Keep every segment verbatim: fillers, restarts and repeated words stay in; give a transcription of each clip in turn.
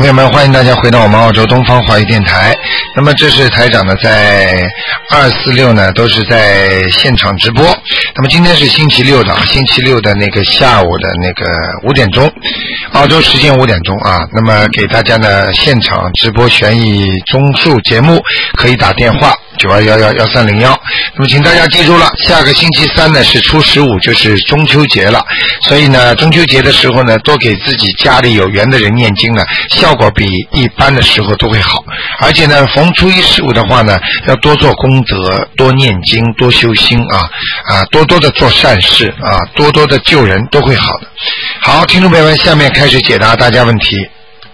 朋友们，欢迎大家回到我们澳洲东方华语电台。那么这是台长呢，在二四六呢都是在现场直播。那么今天是星期六的，星期六的那个下午的那个五点钟，澳洲时间五点钟啊。那么给大家呢现场直播悬疑综述节目，可以打电话九二幺幺幺三零幺。那么请大家记住了，下个星期三呢是初十五，就是中秋节了。所以呢，中秋节的时候呢，多给自己家里有缘的人念经呢，效果比一般的时候都会好。而且呢，逢初一十五的话呢，要多做功德，多念经，多修心啊啊，多多的做善事啊，多多的救人，都会好的。好，听众朋友们，下面开始解答大家问题。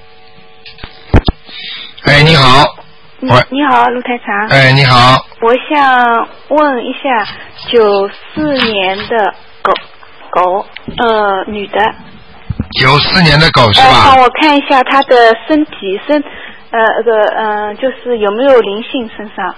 哎，你好。 你你好，卢台长。 哎，你好。 我想问一下，九四年的狗狗，呃，女的。 九四年的狗是吧？ 呃，帮我看一下她的身体身，呃，那个呃，就是有没有灵性身上？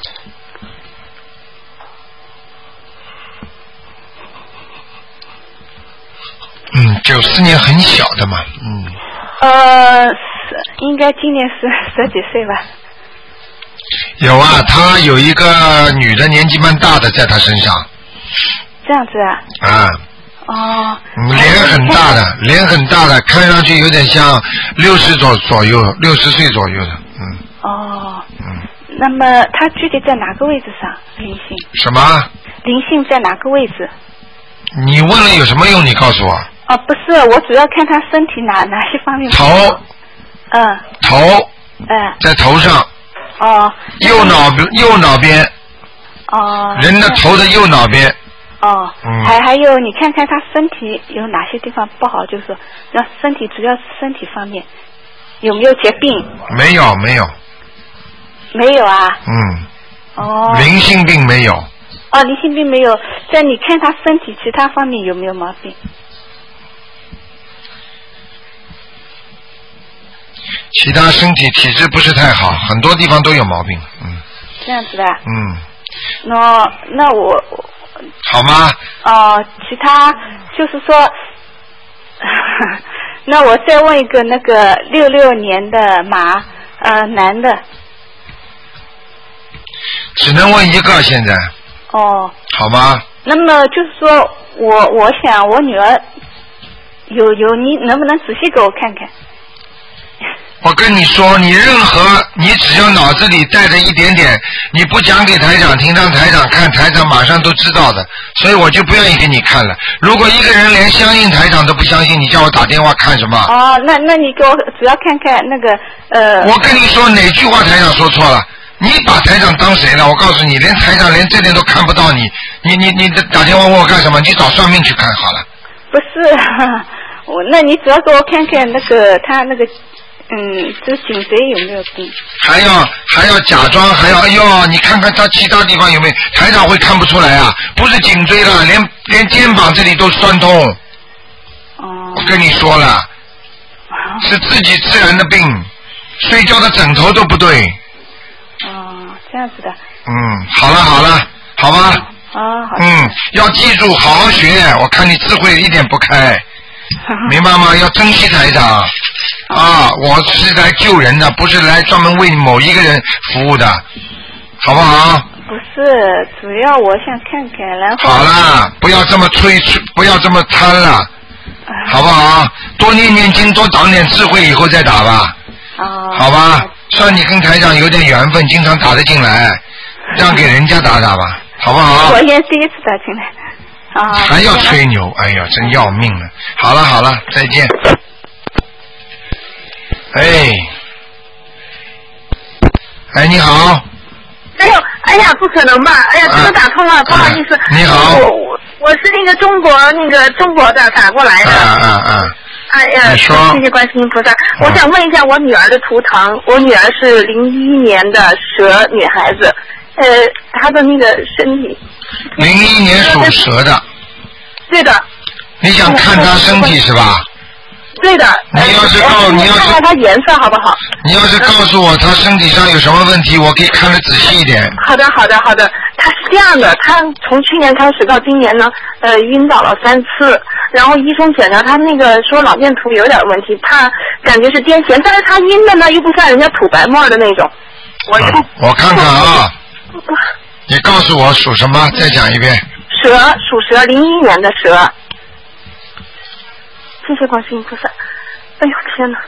嗯，九四年很小的嘛，嗯。 呃，应该今年十十几岁吧。 有啊，他有一个女的年纪蛮大的在他身上。 这样子啊？ 啊。 哦。 脸很大的，脸很大的，看上去有点像六十左左右，六十岁左右的，嗯。 哦。 嗯。 那么他具体在哪个位置上灵性？ 什么？ 灵性在哪个位置？ 你问了有什么用？你告诉我。 哦，不是，我主要看他身体哪哪些方面。 头。 嗯。 头。 嗯。 在头上。 哦。 右脑右脑边。 哦。 人的头的右脑边。 哦。 嗯。 还还有，你看看他身体有哪些地方不好，就是说，那身体主要是身体方面，有没有疾病？ 没有，没有。 没有啊。 嗯。 哦。 灵性病没有。 哦，灵性病没有。在你看他身体其他方面有没有毛病？ 其他身体体质不是太好，很多地方都有毛病，嗯。 这样子的。 嗯。 那那我。 好吗？ 哦、呃，其他就是说，那我再问一个，那个六六年的马，呃，男的。 只能问一个现在。 哦。 好吗？ 那么就是说我我想我女儿有有，你能不能仔细给我看看？ 我跟你说，你任何你只要脑子里带着一点点，你不讲给台长听，让台长看，台长马上都知道的，所以我就不愿意给你看了。如果一个人连相信台长都不相信，你叫我打电话看什么？ 哦，那那你给我主要看看那个呃。 我跟你说哪句话台长说错了？你把台长当谁了？我告诉你，连台长连这点都看不到你，你你你打电话问我干什么？你找算命去看好了。 不是，我那你主要给我看看那个他那个。嗯，这颈椎有没有病？ 还要还要假装，还要哎呦，你看看他其他地方有没有？台长会看不出来啊，不是颈椎了，连连肩膀这里都酸痛。 哦。 我跟你说了，是自己自然的病，睡觉的枕头都不对。 哦，这样子的。 嗯，好了好了，好吧。 哦，好。 嗯，要记住，好好学。我看你智慧一点不开。明白吗？要珍惜台长啊！我是来救人的，不是来专门为某一个人服务的，好不好？ 不是，主要我想看看，然后。 好啦，不要这么催，不要这么贪了，好不好？多念念经，多长点智慧，以后再打吧。 哦。 好吧，算你跟台长有点缘分，经常打得进来，让给人家打打吧，好不好？ 我也第一次打进来。啊、 还要吹牛，哎呀，真要命了！好了好了，再见。哎，哎，你好。 哎呦，哎呀，不可能吧！哎呀，这个打通了，啊、不好意思。 你好。 我我我是那个中国那个中国的打过来的。 啊啊啊！ 哎呀， 你说。 谢谢观世音菩萨。我想问一下我女儿的图腾，我女儿是零一年的蛇女孩子，呃，她的那个身体。 零一年属蛇的。 对的。 你想看她身体是吧？ 对的。 你要是告你要是看看她颜色好不好？ 你要是告诉我她身体上有什么问题，我可以看得仔细一点。 好的，好的，好的。她是这样的，她从去年开始到今年呢，呃，晕倒了三次， 然后医生检查他那个说脑电图有点问题，怕感觉是癫痫，但是他阴的呢又不像人家吐白沫的那种。我、 嗯、我看看啊，你告诉我属什么？再讲一遍。 蛇，属蛇，零一年的蛇。谢谢观世音菩萨。哎呦天哪！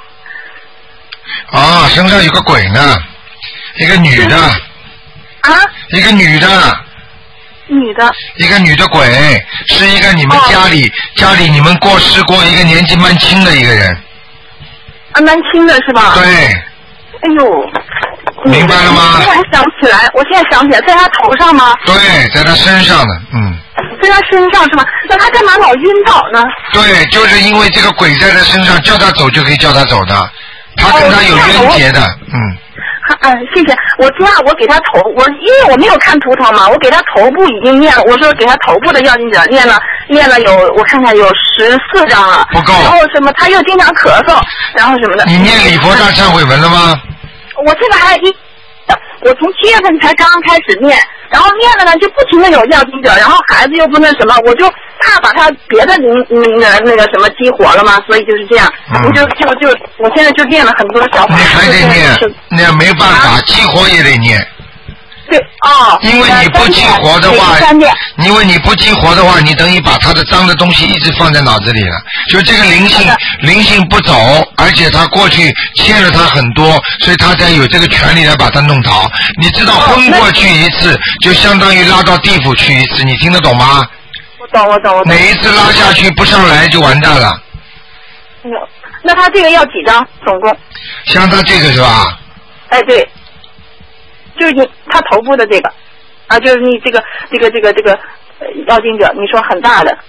啊，身上有个鬼呢，一个女的。 啊？ 一个女的。 女的。 一个女的鬼，是一个你们家里、哦、家里你们过世过一个年纪蛮轻的一个人。 啊，蛮轻的是吧？ 对。 哎呦。 明白了吗？ 我现在想起来，我现在想起来，在他头上吗？ 对，在他身上的，嗯。 在他身上是吗？那他干嘛老晕倒呢？ 对，就是因为这个鬼在他身上，叫他走就可以叫他走的，他跟他有冤结的，嗯。 嗯，谢谢。我知道，我给他头，我因为我没有看图腾嘛，我给他头部已经念了，我说给他头部的要经者念了，念了有我看看有十四张了， 不够。 然后什么他又经常咳嗽，然后什么的。 你念礼佛大忏悔文了吗？ 我现在还一，我从七月份才刚刚开始念，然后念了呢就不停的有要经者，然后孩子又不那什么，我就怕把他别的灵那个那个什么激活了嘛，所以就是这样，嗯、我就就就我现在就念了很多小法。 你还得念，那没办法，啊、激活也得念。 对哦， 因为你不激活的话，因为你不激活的话，你等于把他的脏的东西一直放在脑子里了。就这个灵性，灵性不走，而且他过去欠了他很多，所以他才有这个权利来把他弄倒。你知道昏过去一次，就相当于拉到地府去一次，你听得懂吗？ 我懂，我懂，我懂。 每一次拉下去不上来就完蛋了。 那他这个要几张？总共？ 像他这个是吧？ 哎，对。就是你他头部的这个，啊，就是你这个这个这个这个呃要经者，你说很大的。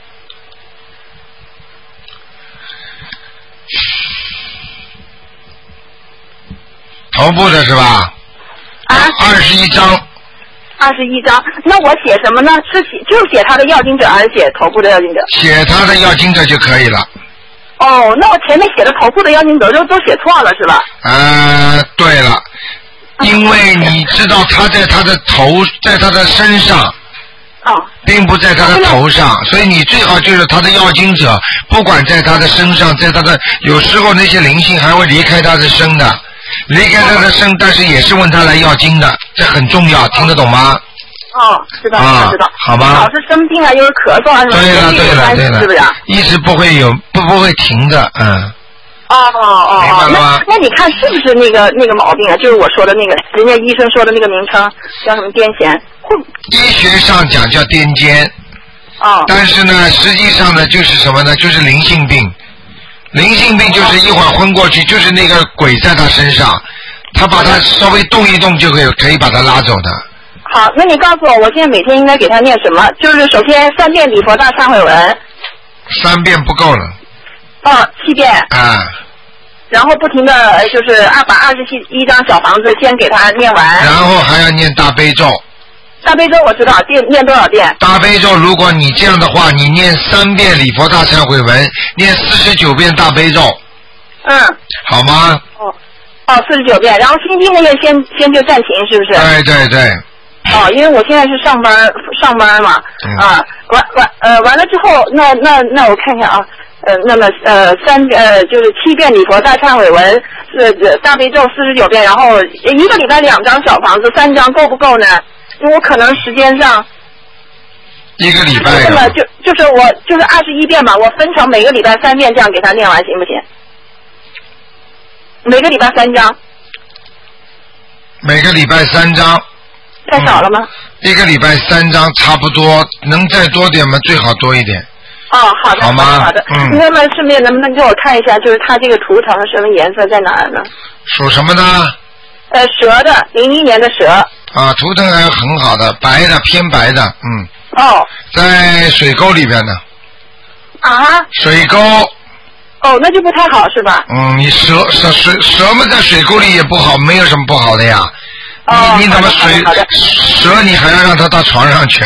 头部的是吧？ 啊。 二十一张。 二十一张，那我写什么呢？是写就是写他的要经者，还是写头部的要经者？ 写他的要经者就可以了。 哦，那我前面写的头部的要经者都都写错了是吧？ 呃，对了。因为你知道他在他的头，在他的身上， 哦， 并不在他的头上，所以你最好就是他的要经者，不管在他的身上，在他的有时候那些灵性还会离开他的身的，离开他的身，但是也是问他来要经的，这很重要，听得懂吗？ 哦，知道， 啊、 知道， 好吧。 老是生病啊，又是咳嗽啊什么的， 对了，对了，对了， 是不是？ 一直不会有，不不会停的，嗯。 哦哦哦哦，那那你看是不是那个那个毛病啊？就是我说的那个，人家医生说的那个名称叫什么癫痫？ 医学上讲叫癫痫。 哦。 但是呢，实际上呢，就是什么呢？就是灵性病。灵性病就是一会儿昏过去，就是那个鬼在他身上，他把他稍微动一动就可以可以把他拉走的。 好，那你告诉我，我现在每天应该给他念什么？就是首先三遍礼佛大忏悔文。 三遍不够了。 哦，七遍。 啊。 然后不停的就是二把二十七一张小房子先给他念完。 然后还要念大悲咒。 大悲咒我知道，念念多少遍？ 大悲咒，如果你这样的话，你念三遍礼佛大忏悔文，念四十九遍大悲咒。 嗯。好吗？ 哦。哦，四十九遍，然后心经那个先先就暂停，是不是？ 对对对。 哦，因为我现在是上班上班嘛， 嗯、 啊，完完呃完了之后，那那那我看看啊。呃，那么呃三呃就是七遍礼佛大忏悔文，呃大悲咒四十九遍，然后一个礼拜两张小房子，三张够不够呢？因为我可能时间上一个礼拜那么就就是我就是二十一遍吧，我分成每个礼拜三遍这样给他念完行不行？每个礼拜三张。 每个礼拜三张。 太少了吗？ 嗯、一个礼拜三张差不多，能再多点吗？最好多一点。 哦，好的， 好吗？ 好的， 嗯。 那么顺便能不能给我看一下，就是它这个图腾什么颜色在哪儿呢？ 属什么呢？ 呃，蛇的，零一年的蛇。 啊，图腾还很好的，白的，偏白的，嗯。 哦。 在水沟里边呢。 啊？ 水沟。 哦，那就不太好是吧？ 嗯，你蛇蛇水蛇们在水沟里也不好，没有什么不好的呀。 哦， 你你怎么水蛇你还要让它到床上去？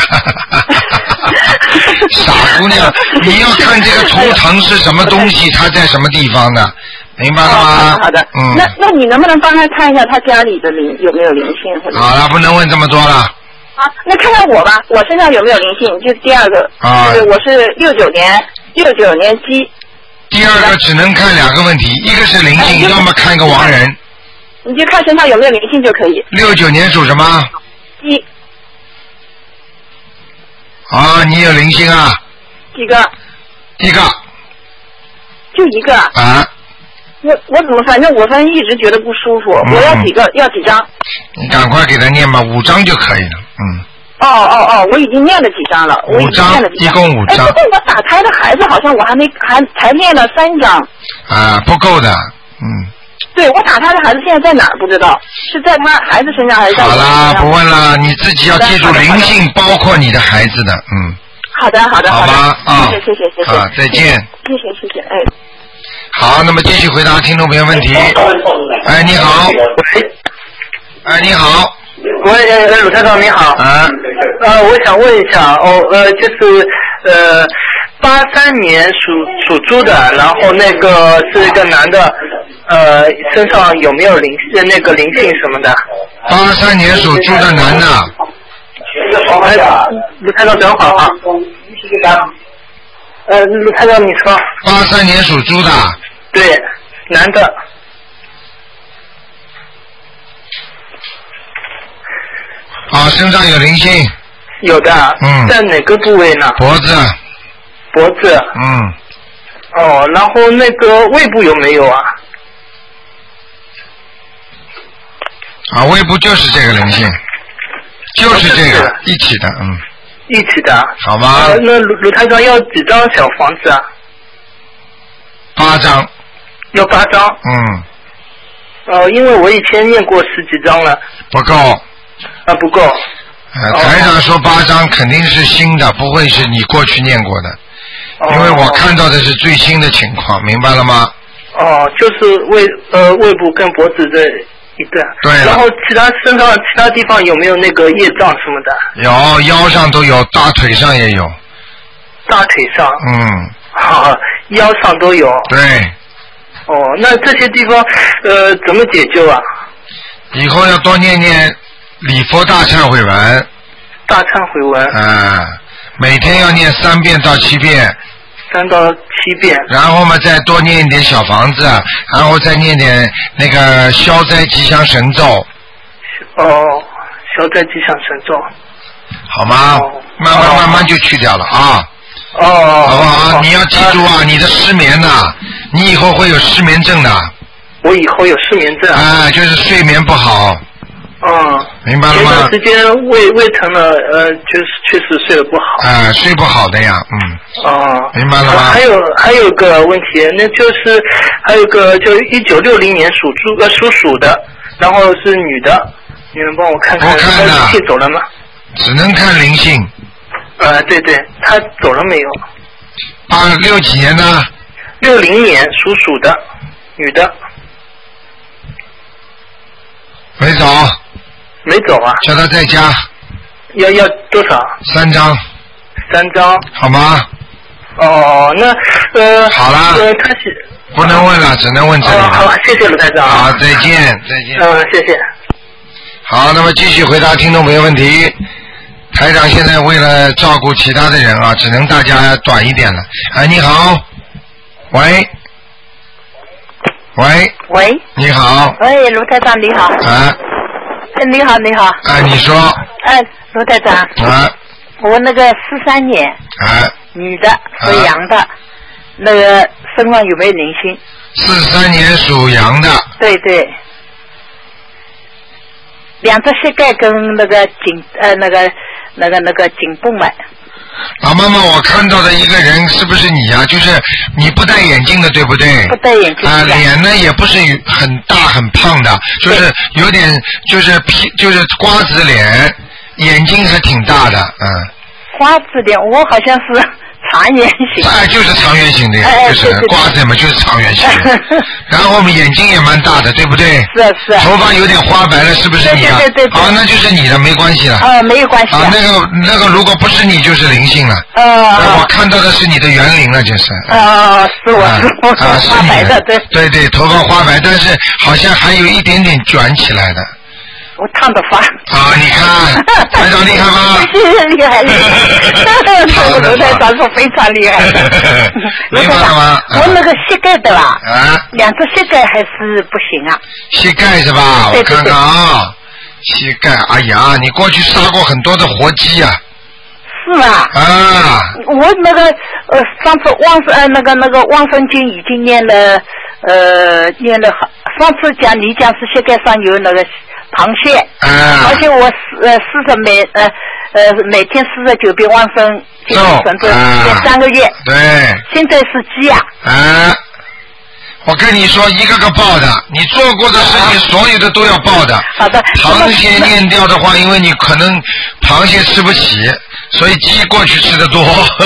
傻姑娘，你要看这个图腾是什么东西，它在什么地方的，明白了吗？ 哦、好, 好的， 嗯。 那那你能不能帮他看一下他家里的灵有没有灵性？或者好了，不能问这么多了。 啊，那看看我吧，我身上有没有灵性？就是第二个， 啊， 就是我是六九年六九年鸡。 第二个只能看两个问题，一个是灵性， 哎、 要么看个亡人。 你就看身上有没有灵性就可以。 六九年属什么？ 鸡。 啊，你有灵性啊？ 几个？ 一个。 就一个。 啊。 我我怎么反正我反正一直觉得不舒服，嗯、我要几个？要几张？ 你赶快给他念吧，五张就可以了，嗯。 哦哦哦，我已经念了几张了，我已经念了几张， 一共五张。 哎，不过我打胎的孩子好像我还没还才念了三张。 啊，不够的，嗯。 对，我打胎的孩子现在在哪儿不知道，是在他孩子身上还是在我身上？ 好啦，不问了，你自己要记住灵性包括你的孩子的，嗯。 好的好的好吧啊， 谢谢谢谢谢谢， 啊，再见。 谢谢谢谢，哎。 好，那么继续回答听众朋友问题。哎，你好。 喂。 哎，你好。 喂，呃，鲁台长你好。 啊。 呃，我想问一下，哦，呃，就是呃，八三年属属猪的，然后那个是一个男的，呃，身上有没有灵那个灵性什么的？ 八三年属猪的男的。 哎，鲁台长等会儿啊。呃，鲁台长你说。 八三年属猪的。 对，男的。 啊，身上有灵性。 有的。 嗯。 在哪个部位呢？ 脖子。 脖子。 嗯。 哦，然后那个胃部有没有啊？ 啊，胃部就是这个灵性，就是这个、哦、一起的，嗯。 一起的。 好吗？ 呃、那卢卢台长要几张小房子啊？ 八张。 要八张。 嗯。 哦、呃，因为我以前念过十几张了。 不够。 啊，不够。 呃，台长说八张肯定是新的，不会是你过去念过的，哦、因为我看到的是最新的情况，明白了吗？ 哦，就是胃呃胃部跟脖子这一段。 对。 然后其他身上其他地方有没有那个业障什么的？ 有，腰上都有，大腿上也有。 大腿上。 嗯。 好，腰上都有。 对。 哦，那这些地方呃怎么解救啊？ 以后要多念念礼佛大忏悔文。 大忏悔文。 啊，每天要念三遍到七遍。 三到七遍。 然后嘛，再多念一点小房子，然后再念点那个消灾吉祥神咒。 哦，消灾吉祥神咒。 好吗？哦、慢慢慢慢就去掉了啊。 哦。 好不好？你要记住啊，你的失眠呐、啊，你以后会有失眠症的。 我以后有失眠症。 啊，就是睡眠不好。 嗯。 明白了吗？ 前段时间胃胃疼了，呃，就是确实睡得不好。 啊，睡不好的呀，嗯。 哦。 明白了吗？ 还有还有个问题，那就是还有个就一九六零年属猪呃属鼠的，然后是女的，你能帮我看看她灵性走了吗？ 只能看灵性。 呃，对对，她走了没有？ 八六几年的？ 六零年属鼠的，女的。 没走。 没走啊？ 叫他在家。 要要多少？ 三张。 三张。 好吗？ 哦，那呃。 好了。 呃，他是。 不能问了，只能问这里了。 哦，好，谢谢卢台长。 好，再见，再见。 嗯，谢谢。 好，那么继续回答听众朋友问题。台长现在为了照顾其他的人啊，只能大家短一点了。哎，你好。喂。喂。 喂。 你好。 喂，卢台长你好。 啊。 你好，你好。 哎，你说。 哎，卢台长。 啊。 我那个四三年。 啊。 女的和羊的，啊、那个身上有没有灵性？ 四三年属羊的。 对对。两只膝盖跟那个颈呃那个那个那个颈动脉。 老妈妈，我看到的一个人是不是你呀、啊？就是你不戴眼镜的，对不对？ 不戴眼镜。 啊、呃，脸呢也不是很大很胖的，就是有点就是皮就是瓜子脸，眼睛还挺大的，嗯。 瓜子脸，我好像是长圆形。 哎，就是长圆形的呀， 哎、 就是瓜子嘛，就是长圆形的。然后我们眼睛也蛮大的，对不对？ 是啊是啊。 头发有点花白了，是不是你啊？ 对对对对。 好，那就是你的，没关系了。 啊，没有关系。 啊，那个那个，如果不是你，就是灵性了。 啊、呃。 我看到的是你的园林了，就是。 啊，是我是我啊， 花白的，对。 对对，头发花白，但是好像还有一点点卷起来的。 我烫的发。 啊，你看，台长厉害吗？ 谢谢厉害厉害，这个卢台长是非常厉害的。 明白了吗？ 我那个膝盖的吧， 啊， 两只膝盖还是不行啊。 膝盖是吧？我看看啊，膝盖，哎呀，你过去杀过很多的活鸡啊。 是吗？ 啊！ 我那个呃，上次望呃那个那个望生经已经念了呃念了，上次讲你讲是膝盖上有那个螃蟹， 啊， 而且我四呃四十每呃呃每天四十九遍望生经神咒念三个月， 对， 现在是鸡啊。 啊。我跟你说，一个个报的，你做过的事情，所有的都要报的。 好的。 螃蟹念掉的话，因为你可能螃蟹吃不起，所以鸡过去吃的多。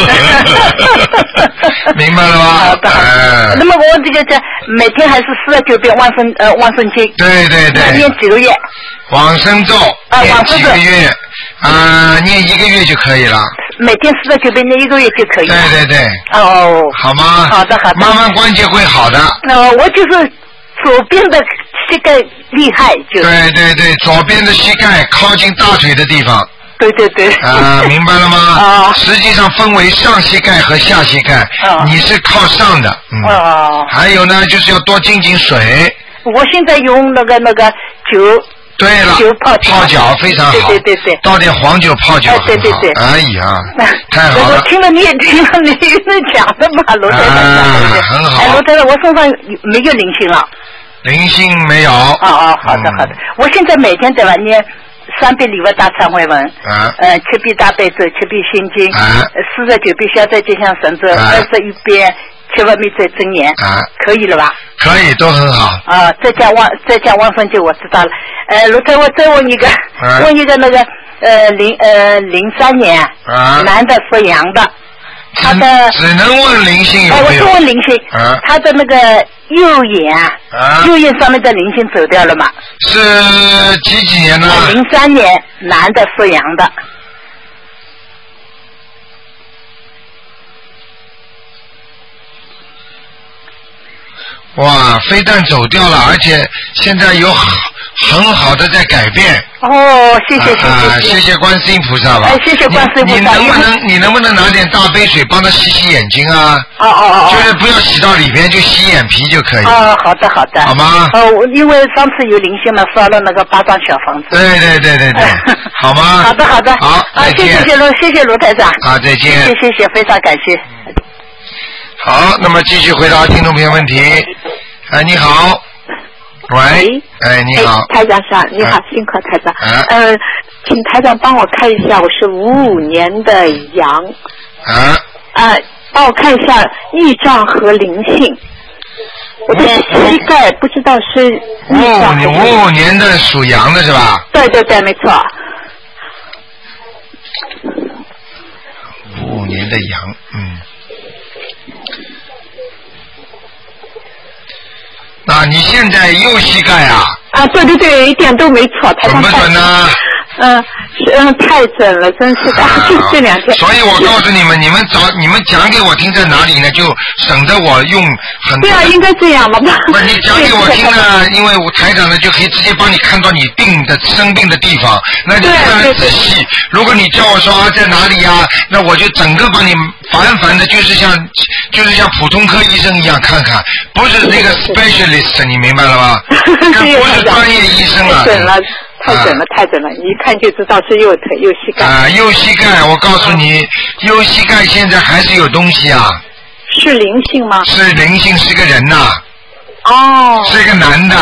明白了吗？ 好的。 哎、 那么我这个这每天还是四十九遍往生呃往生经。 对对对。 念几个月？ 往生咒。 啊， 念几个月？啊、呃，念一个月就可以了。 每天四十九遍，念一个月就可以了。 对对对。 哦。 好吗？ 好的好的。 慢慢关节会好的。 呃，我就是左边的膝盖厉害，就。 对对对，左边的膝盖靠近大腿的地方。 对对对。 啊、呃，明白了吗？ 啊。 实际上分为上膝盖和下膝盖。 啊。 你是靠上的。嗯。 哦。 还有呢，就是要多进进水。 我现在用那个那个酒。 对了， 酒泡脚泡脚非常好。 对对对对。 倒点黄酒泡脚很好。 对对对。 哎呀，太好了。 我听了你也听了你那讲的嘛，罗太太。 啊，很好。 哎，罗太太，我身上没有灵性了。 灵性没有。 哦哦，好的好的。我现在每天对吧念三遍礼佛大忏悔文， 啊， 呃，七遍大悲咒，七遍心经， 啊， 四十九遍消灾吉祥神咒，二十一遍七万密咒真言， 啊， 可以了吧？ 可以，都很好。 啊，再加望再加望生咒，我知道了。呃，卢太，我再问一个， 啊、 问一个那个呃零呃零三年， 啊， 男的属羊的，他的只能问灵性有没有？ 哎，我是问灵性， 啊， 他的那个右眼， 啊， 右眼上面的灵性走掉了吗？ 是几几年呢？ 零三年，男的属羊的。 哇，非但走掉了，而且现在有很好的在改变。 哦，谢谢谢谢、 啊、谢谢观世音菩萨吧。 哎，谢谢观世音菩萨。 你, 你能不能你能不能拿点大杯水帮他洗洗眼睛啊？ 哦哦哦。 就是不要洗到里边，就洗眼皮就可以。 哦，好的好的。 好吗？ 哦，因为上次有灵性嘛，烧了那个八张小房子。 对对对对对。好吗？ 好的好的。 好，再见。 啊，谢谢卢谢谢卢台长。 好，再见。 谢谢谢非常感谢。 嗯、好，那么继续回答听众朋友问题。哎，你好。喂。哎，你好。 哎、台长上，你好，辛苦台长。 啊、 呃，请台长帮我看一下，我是五五年的羊。 啊。 呃，帮我看一下孽障和灵性。我的膝盖不知道是孽障。 你五五年的属羊的是吧？ 对对对，没错。 五五年的羊，嗯。啊，你现在右膝盖啊？ 啊，对对对，一点都没错，台长。 准不准呢？ 嗯，嗯，太准了，真是的，就这两天。 所以我告诉你们，你们找你们讲给我听在哪里呢？就省得我用很多。 对啊，应该这样嘛。 不是你讲给我听呢，因为我台长呢就可以直接帮你看到你病的生病的地方，那就非常仔细。如果你叫我说啊在哪里呀、啊，那我就整个帮你烦烦的，就是像就是像普通科医生一样看看，不是那个 specialist， 你明白了吗？不是专业医生了。 准了。太准了，太准了！你一看就知道是右腿、右膝盖。 啊，右膝盖，我告诉你，右膝盖现在还是有东西啊。 是灵性吗？ 是灵性，是个人呐。 哦。 是个男的。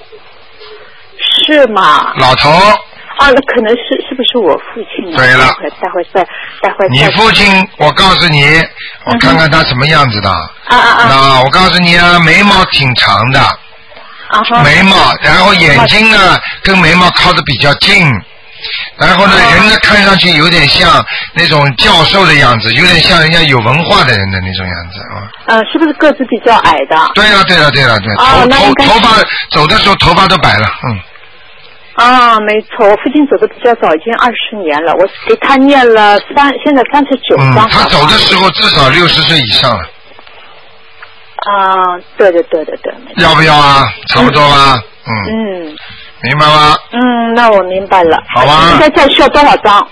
是吗？ 老头。 啊，那可能是是不是我父亲啊？ 对了。 待会再待会。 你父亲，我告诉你，我看看他什么样子的。 啊啊啊！ 那我告诉你啊，眉毛挺长的。 啊、 眉毛，然后眼睛呢跟眉毛靠得比较近，然后呢、啊、人呢看上去有点像那种教授的样子，有点像人家有文化的人的那种样子啊。 呃，是不是个子比较矮的？ 对了对了对了对， 啊、 头头头发走的时候头发都白了，嗯。 啊，没错，我父亲走的比较早，已经二十年了，我给他念了三，现在三十九章。 嗯，他走的时候至少六十岁以上了。 啊，对对对对对。 要不要啊？差不多吧。 嗯。嗯。 明白吗？ 嗯，那我明白了。 好吧。 现在再需要多少张？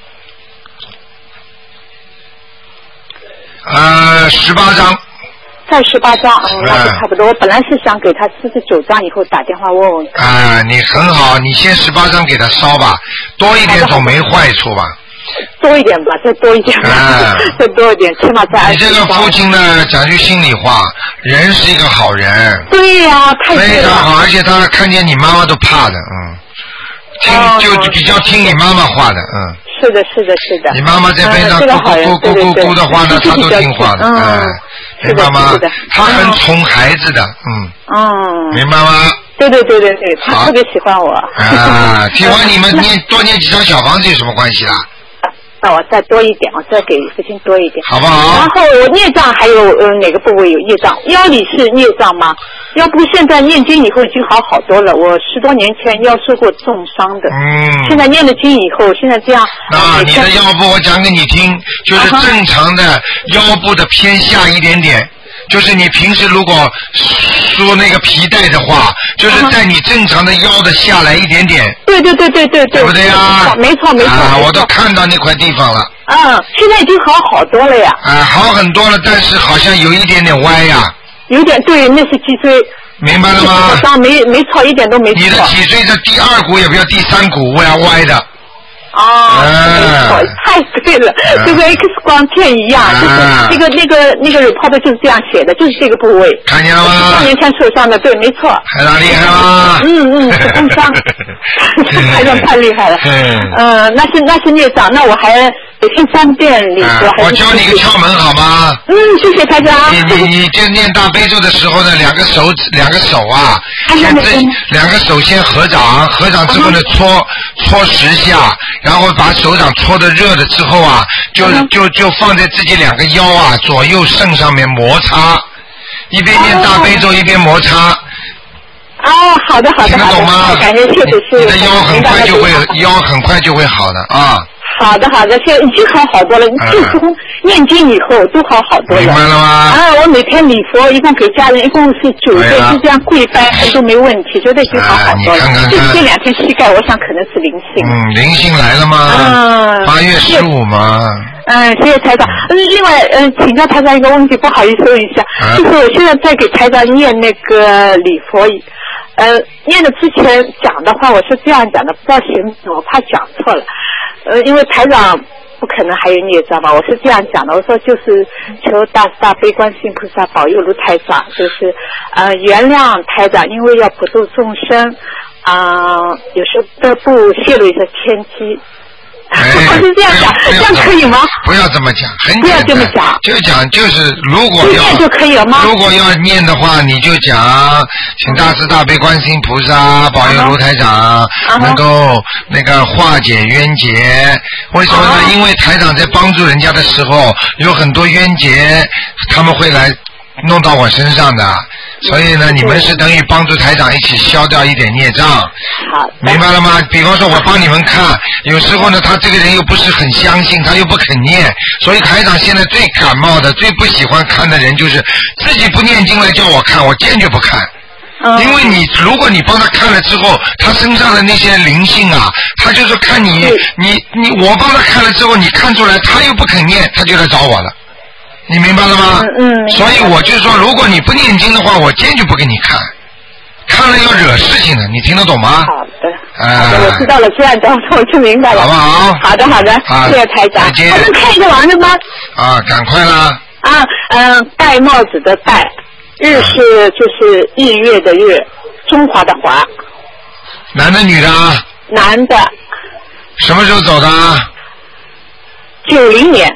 呃，十八张。 再十八张，嗯，那就差不多。我本来是想给他四十九张以后打电话问问。 啊，你很好，你先十八张给他烧吧，多一点总没坏处吧。 多一点吧，再多一点吧，啊、再多一点，起码再。 你这个父亲呢，讲句心里话，人是一个好人。 对呀、啊，太非常好，而且他看见你妈妈都怕的，嗯，听、哦、就比较听你妈妈话的，嗯。 是的，是的，是的。 你妈妈在边上咕咕咕咕咕咕的话呢，他都听话的，嗯，明白吗？他很宠孩子的，嗯。嗯。明白吗？ 对对对对对，他特别喜欢我。 啊，喜欢你们念多念几张小房子有什么关系啦？ 那我再多一点，我再给父亲多一点， 好不好？ 然后我孽障还有呃哪个部位有孽障？腰里是孽障吗？要不现在念经以后已经好好多了。我十多年前腰受过重伤的，嗯，现在念了经以后，现在这样。 那你的腰部我讲给你听，就是正常的腰部的偏下一点点。就是你平时如果梳那个皮带的话，就是在你正常的腰的下来一点点。 对对对对对对。 对不对呀？ 没错没错。 啊，我都看到那块地方了。 嗯，现在已经好好多了呀。 啊，好很多了，但是好像有一点点歪呀。 有点对，那是脊椎。 明白了吗？ 当没没错，一点都没错。 你的脊椎的第二股也不要第三股歪歪的。 哦，没错，太对了，就跟 X 光片一样，就是那个那个那个 report 就是这样写的，就是这个部位。 看见了吗？ 多年前受伤的，对，没错。 还哪厉害吗？ 嗯嗯，是工伤，还算太厉害了。嗯。呃，那是那是孽障，那我还每天三遍礼佛。 我教你个窍门好吗？ 嗯，谢谢台长。 你你你这念大悲咒的时候呢，两个手指两个手啊，先这两个手先合掌，合掌之后呢搓搓十下。然后把手掌搓得热了之后啊，就就就放在自己两个腰啊左右肾上面摩擦，一边念大悲咒一边摩擦。 哦，好的好的， 听得懂吗？ 感谢谢谢谢谢。 你的腰很快就会腰很快就会好的啊。 好的好的，现在已经好好多了，就从念经以后都好好多了。 明白了吗？ 啊，我每天礼佛，一共给家人一共是九遍，就这样跪拜都没问题，觉得已经好好多了。 看看看， 就这两天膝盖，我想可能是灵性。 嗯，灵性来了吗？嗯，八月十五吗？ 嗯，谢谢台长。嗯，另外，嗯，请教台长一个问题，不好意思问一下，啊、就是我现在在给台长念那个礼佛，呃，念的之前讲的话，我是这样讲的，不知道行不行，我怕讲错了。呃，因为台长不可能还有孽障吧，我是这样讲的，我说就是求大慈大悲观世音菩萨保佑卢台长，就是呃原谅台长，因为要普度众生，啊、呃，有时候不得不泄露一些天机。 哎， 是这样讲，这样可以吗？ 不要这么讲，很简单。 不要这么讲， 就讲就是如果要念就可以了吗？ 如果要念的话，你就讲，请大慈大悲观世音菩萨保佑卢台长、uh-huh. 能够那个化解冤结。为什么呢？ uh-huh. 因为台长在帮助人家的时候，有很多冤结，他们会来弄到我身上的。所以呢，你们是等于帮助台长一起消掉一点孽障， 好， 明白了吗？比方说，我帮你们看，有时候呢，他这个人又不是很相信，他又不肯念，所以台长现在最感冒的、最不喜欢看的人就是自己不念经来叫我看，我坚决不看。嗯、因为你，如果你帮他看了之后，他身上的那些灵性啊，他就是看你，你你我帮他看了之后，你看出来，他又不肯念，他就来找我了。你明白了吗？ 嗯嗯。 所以我就说，如果你不念经的话，我坚决不给你看，看了要惹事情的，你听得懂吗？ 好的。啊。好的，我知道了，这样讲我就明白了。 好不好？ 好的好的， 好谢谢台长。 再见。 我们看一个王人吗？ 啊，赶快啦！ 啊，嗯，戴帽子的戴，日是就是日月的日，中华的华。 男的女的啊？ 男的。 什么时候走的啊？ 九零年。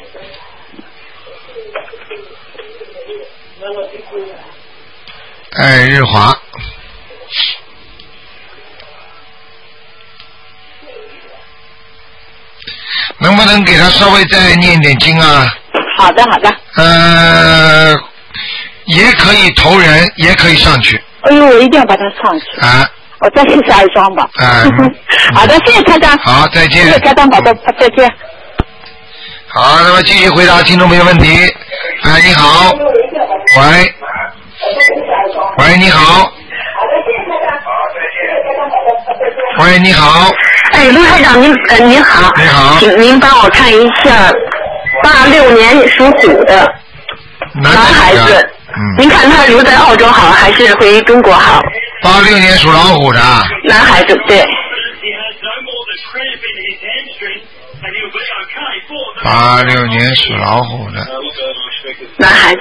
哎，日华，能不能给他稍微再念点经啊？ 好的，好的。 呃，也可以投人，也可以上去。 哎呦，我一定要把它上去。 啊。 我再四十二张吧。 啊。 好的，谢谢台长。 好，再见。 谢谢台长宝宝，再见。 好，那么继续回答听众朋友问题。哎，你好。喂。喂，你好。 喂，你好。 哎，卢台长您呃您好。 你好。 请您帮我看一下八六年属虎的男孩子。嗯。您看他留在澳洲好还是回中国好？ 八六年属老虎的。 男孩子对。 八六年属老虎的。 男孩子。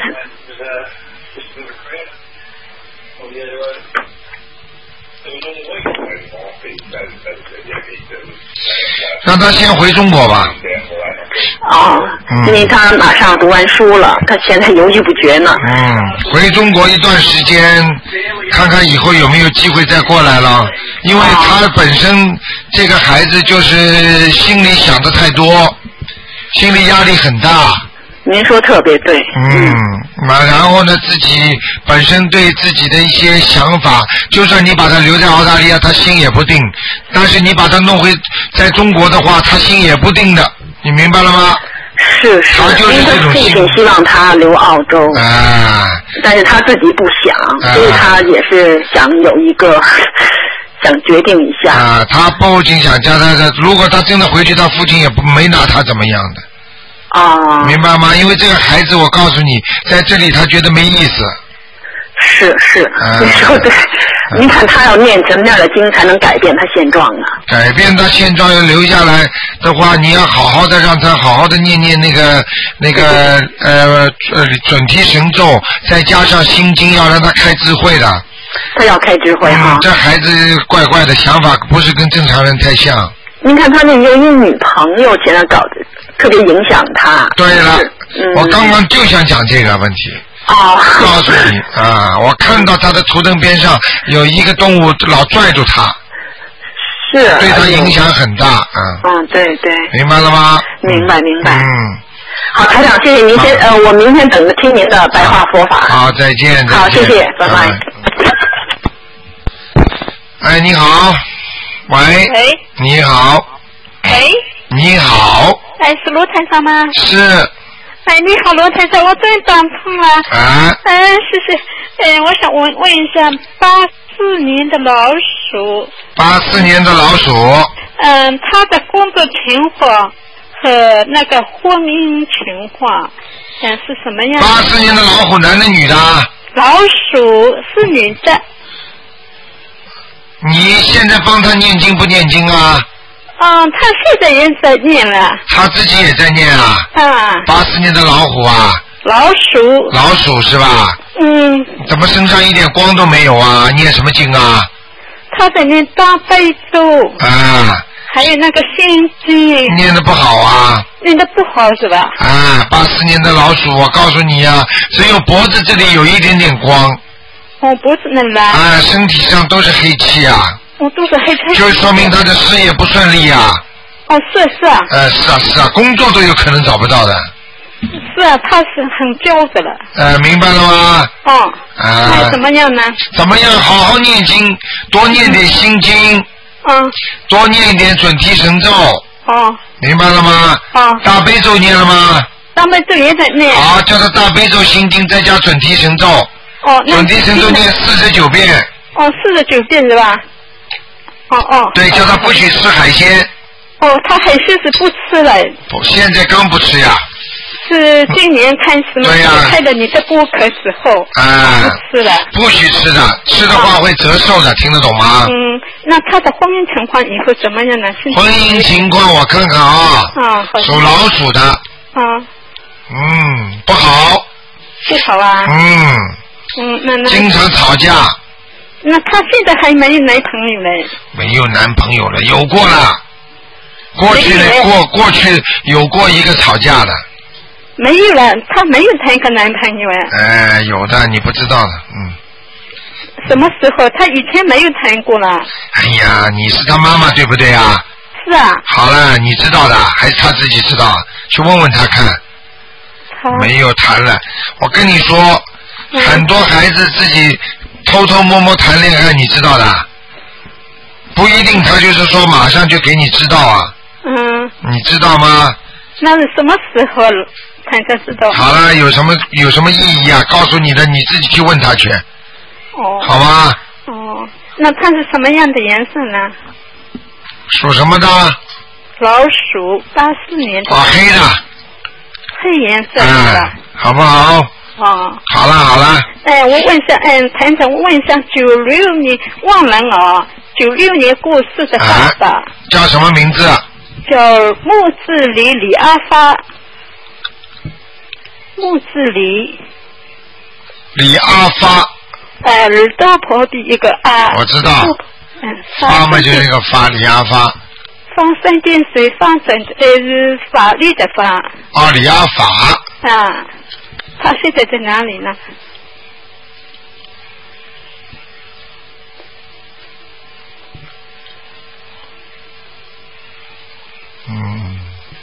让他先回中国吧。 哦，因为他马上读完书了，他现在犹豫不决呢。 嗯，回中国一段时间，看看以后有没有机会再过来了。因为他本身这个孩子就是心里想的太多，心理压力很大。 您说特别对。 嗯，那然后呢，自己本身对自己的一些想法，就算你把他留在澳大利亚，他心也不定；但是你把他弄回在中国的话，他心也不定的，你明白了吗？ 是是， 他就是这种心。父亲希望他留澳洲， 啊， 但是他自己不想，所以他也是想有一个。想决定一下啊，他不仅想叫他的，如果他真的回去，他父亲也不没拿他怎么样的。 啊， 明白吗？因为这个孩子，我告诉你，在这里他觉得没意思。 是是， 啊、 你说对。啊、您看他要念什么样的经才能改变他现状呢？ 改变他现状要留下来的话，你要好好的让他好好的念念那个那个呃呃准提神咒，再加上心经，要让他开智慧的。 他要开智慧哈、 嗯。这孩子怪怪的想法，不是跟正常人太像。 您看他那个一女朋友现在搞得特别影响他。 对了， 嗯、 我刚刚就想讲这个问题。 哦。 告诉你啊，我看到他的图腾边上有一个动物老拽住他。 是。 对他影响很大啊。 嗯，对对。 明白了吗？ 明白明白。 嗯。 好，台长，谢谢您先呃，我明天等着听您的白话佛法。 好，再见。再见好，谢谢，拜拜。 哎，你好。喂。 喂。 你好。 喂。 你好。 哎，是罗台长吗？ 是。 哎，你好，罗台长，我终于打通了。 啊。 嗯，谢谢。哎，我想问问一下，八四年的老鼠。 八四年的老鼠。 嗯，他的工作情况和那个婚姻情况，嗯，是什么样的？ 八四年的老虎，男的女的？ 老鼠是女的。 你现在帮他念经不念经啊？ 嗯，他现在也在念了。 他自己也在念啊。 啊。 八四年的老虎啊。 老鼠。 老鼠是吧？ 嗯。 怎么身上一点光都没有啊？念什么经啊？ 他在念大悲咒。 啊。 还有那个心经。 念得不好啊。 念得不好是吧？ 啊，八四年的老鼠，我告诉你啊，只有脖子这里有一点点光。 哦，脖子能蓝。 啊，身体上都是黑气啊。 哦，都是黑气。 就说明他的事业不顺利啊。 哦，是是啊。 呃，是啊是啊，工作都有可能找不到的。 是啊，他是很骄的了。 呃，明白了吗？ 哦。 啊。 那怎么样呢？ 怎么样？好好念经，多念点心经。 嗯。 多念一点准提神咒。 哦。 明白了吗？ 哦。 大悲咒念了吗？ 大悲咒也在念。 好，叫他大悲咒心经再加准提神咒。 哦。 准提神咒念四十九遍。 哦，四十九遍是吧？哦哦。 对，叫他不许吃海鲜。 哦，他海鲜是不吃了。 不，现在刚不吃呀。 是今年开始吗？ 对呀。 开的你的播客之后。 啊。 不吃了。 不许吃的，吃的话会折寿的，听得懂吗？ 嗯，那他的婚姻情况以后怎么样呢？ 婚姻情况我看看啊。 啊， 属老鼠的。 啊。 嗯，不好。 不好啊。 嗯。 嗯，那那。 经常吵架。 那他现在还没有男朋友呢？ 没有男朋友了，有过了。过去呢，过过去有过一个吵架的。 没有了，他没有谈过男朋友啊。 哎，有的你不知道的，嗯。 什么时候？他以前没有谈过了。 哎呀，你是他妈妈对不对啊？ 是啊。 好了，你知道的，还是他自己知道？去问问他看。没有谈了，我跟你说，嗯、很多孩子自己偷偷摸摸谈恋爱，你知道的，不一定他就是说马上就给你知道啊。 嗯。 你知道吗？ 那是什么时候才才知道？ 好了，有什么有什么意义啊？告诉你的，你自己去问他去。 哦。 好吗？ 哦，那它是什么样的颜色呢？ 属什么的？ 老鼠，八四年的。 哦，黑的。 黑颜色的。 嗯，好不好？ 哦。 好了好了。 哎，我问一下，嗯，团长，我问一下，九六年忘人哦，九六年过世的爸爸、啊、 叫什么名字？ 叫木字李李阿发。木字李。 李阿发。 呃，耳朵婆的一个阿。 我知道。 嗯， 发嘛就是那个发，李阿发。 放三点水，放整呃是法律的法。 哦，李阿法。 啊，他现在在哪里呢？ 嗯。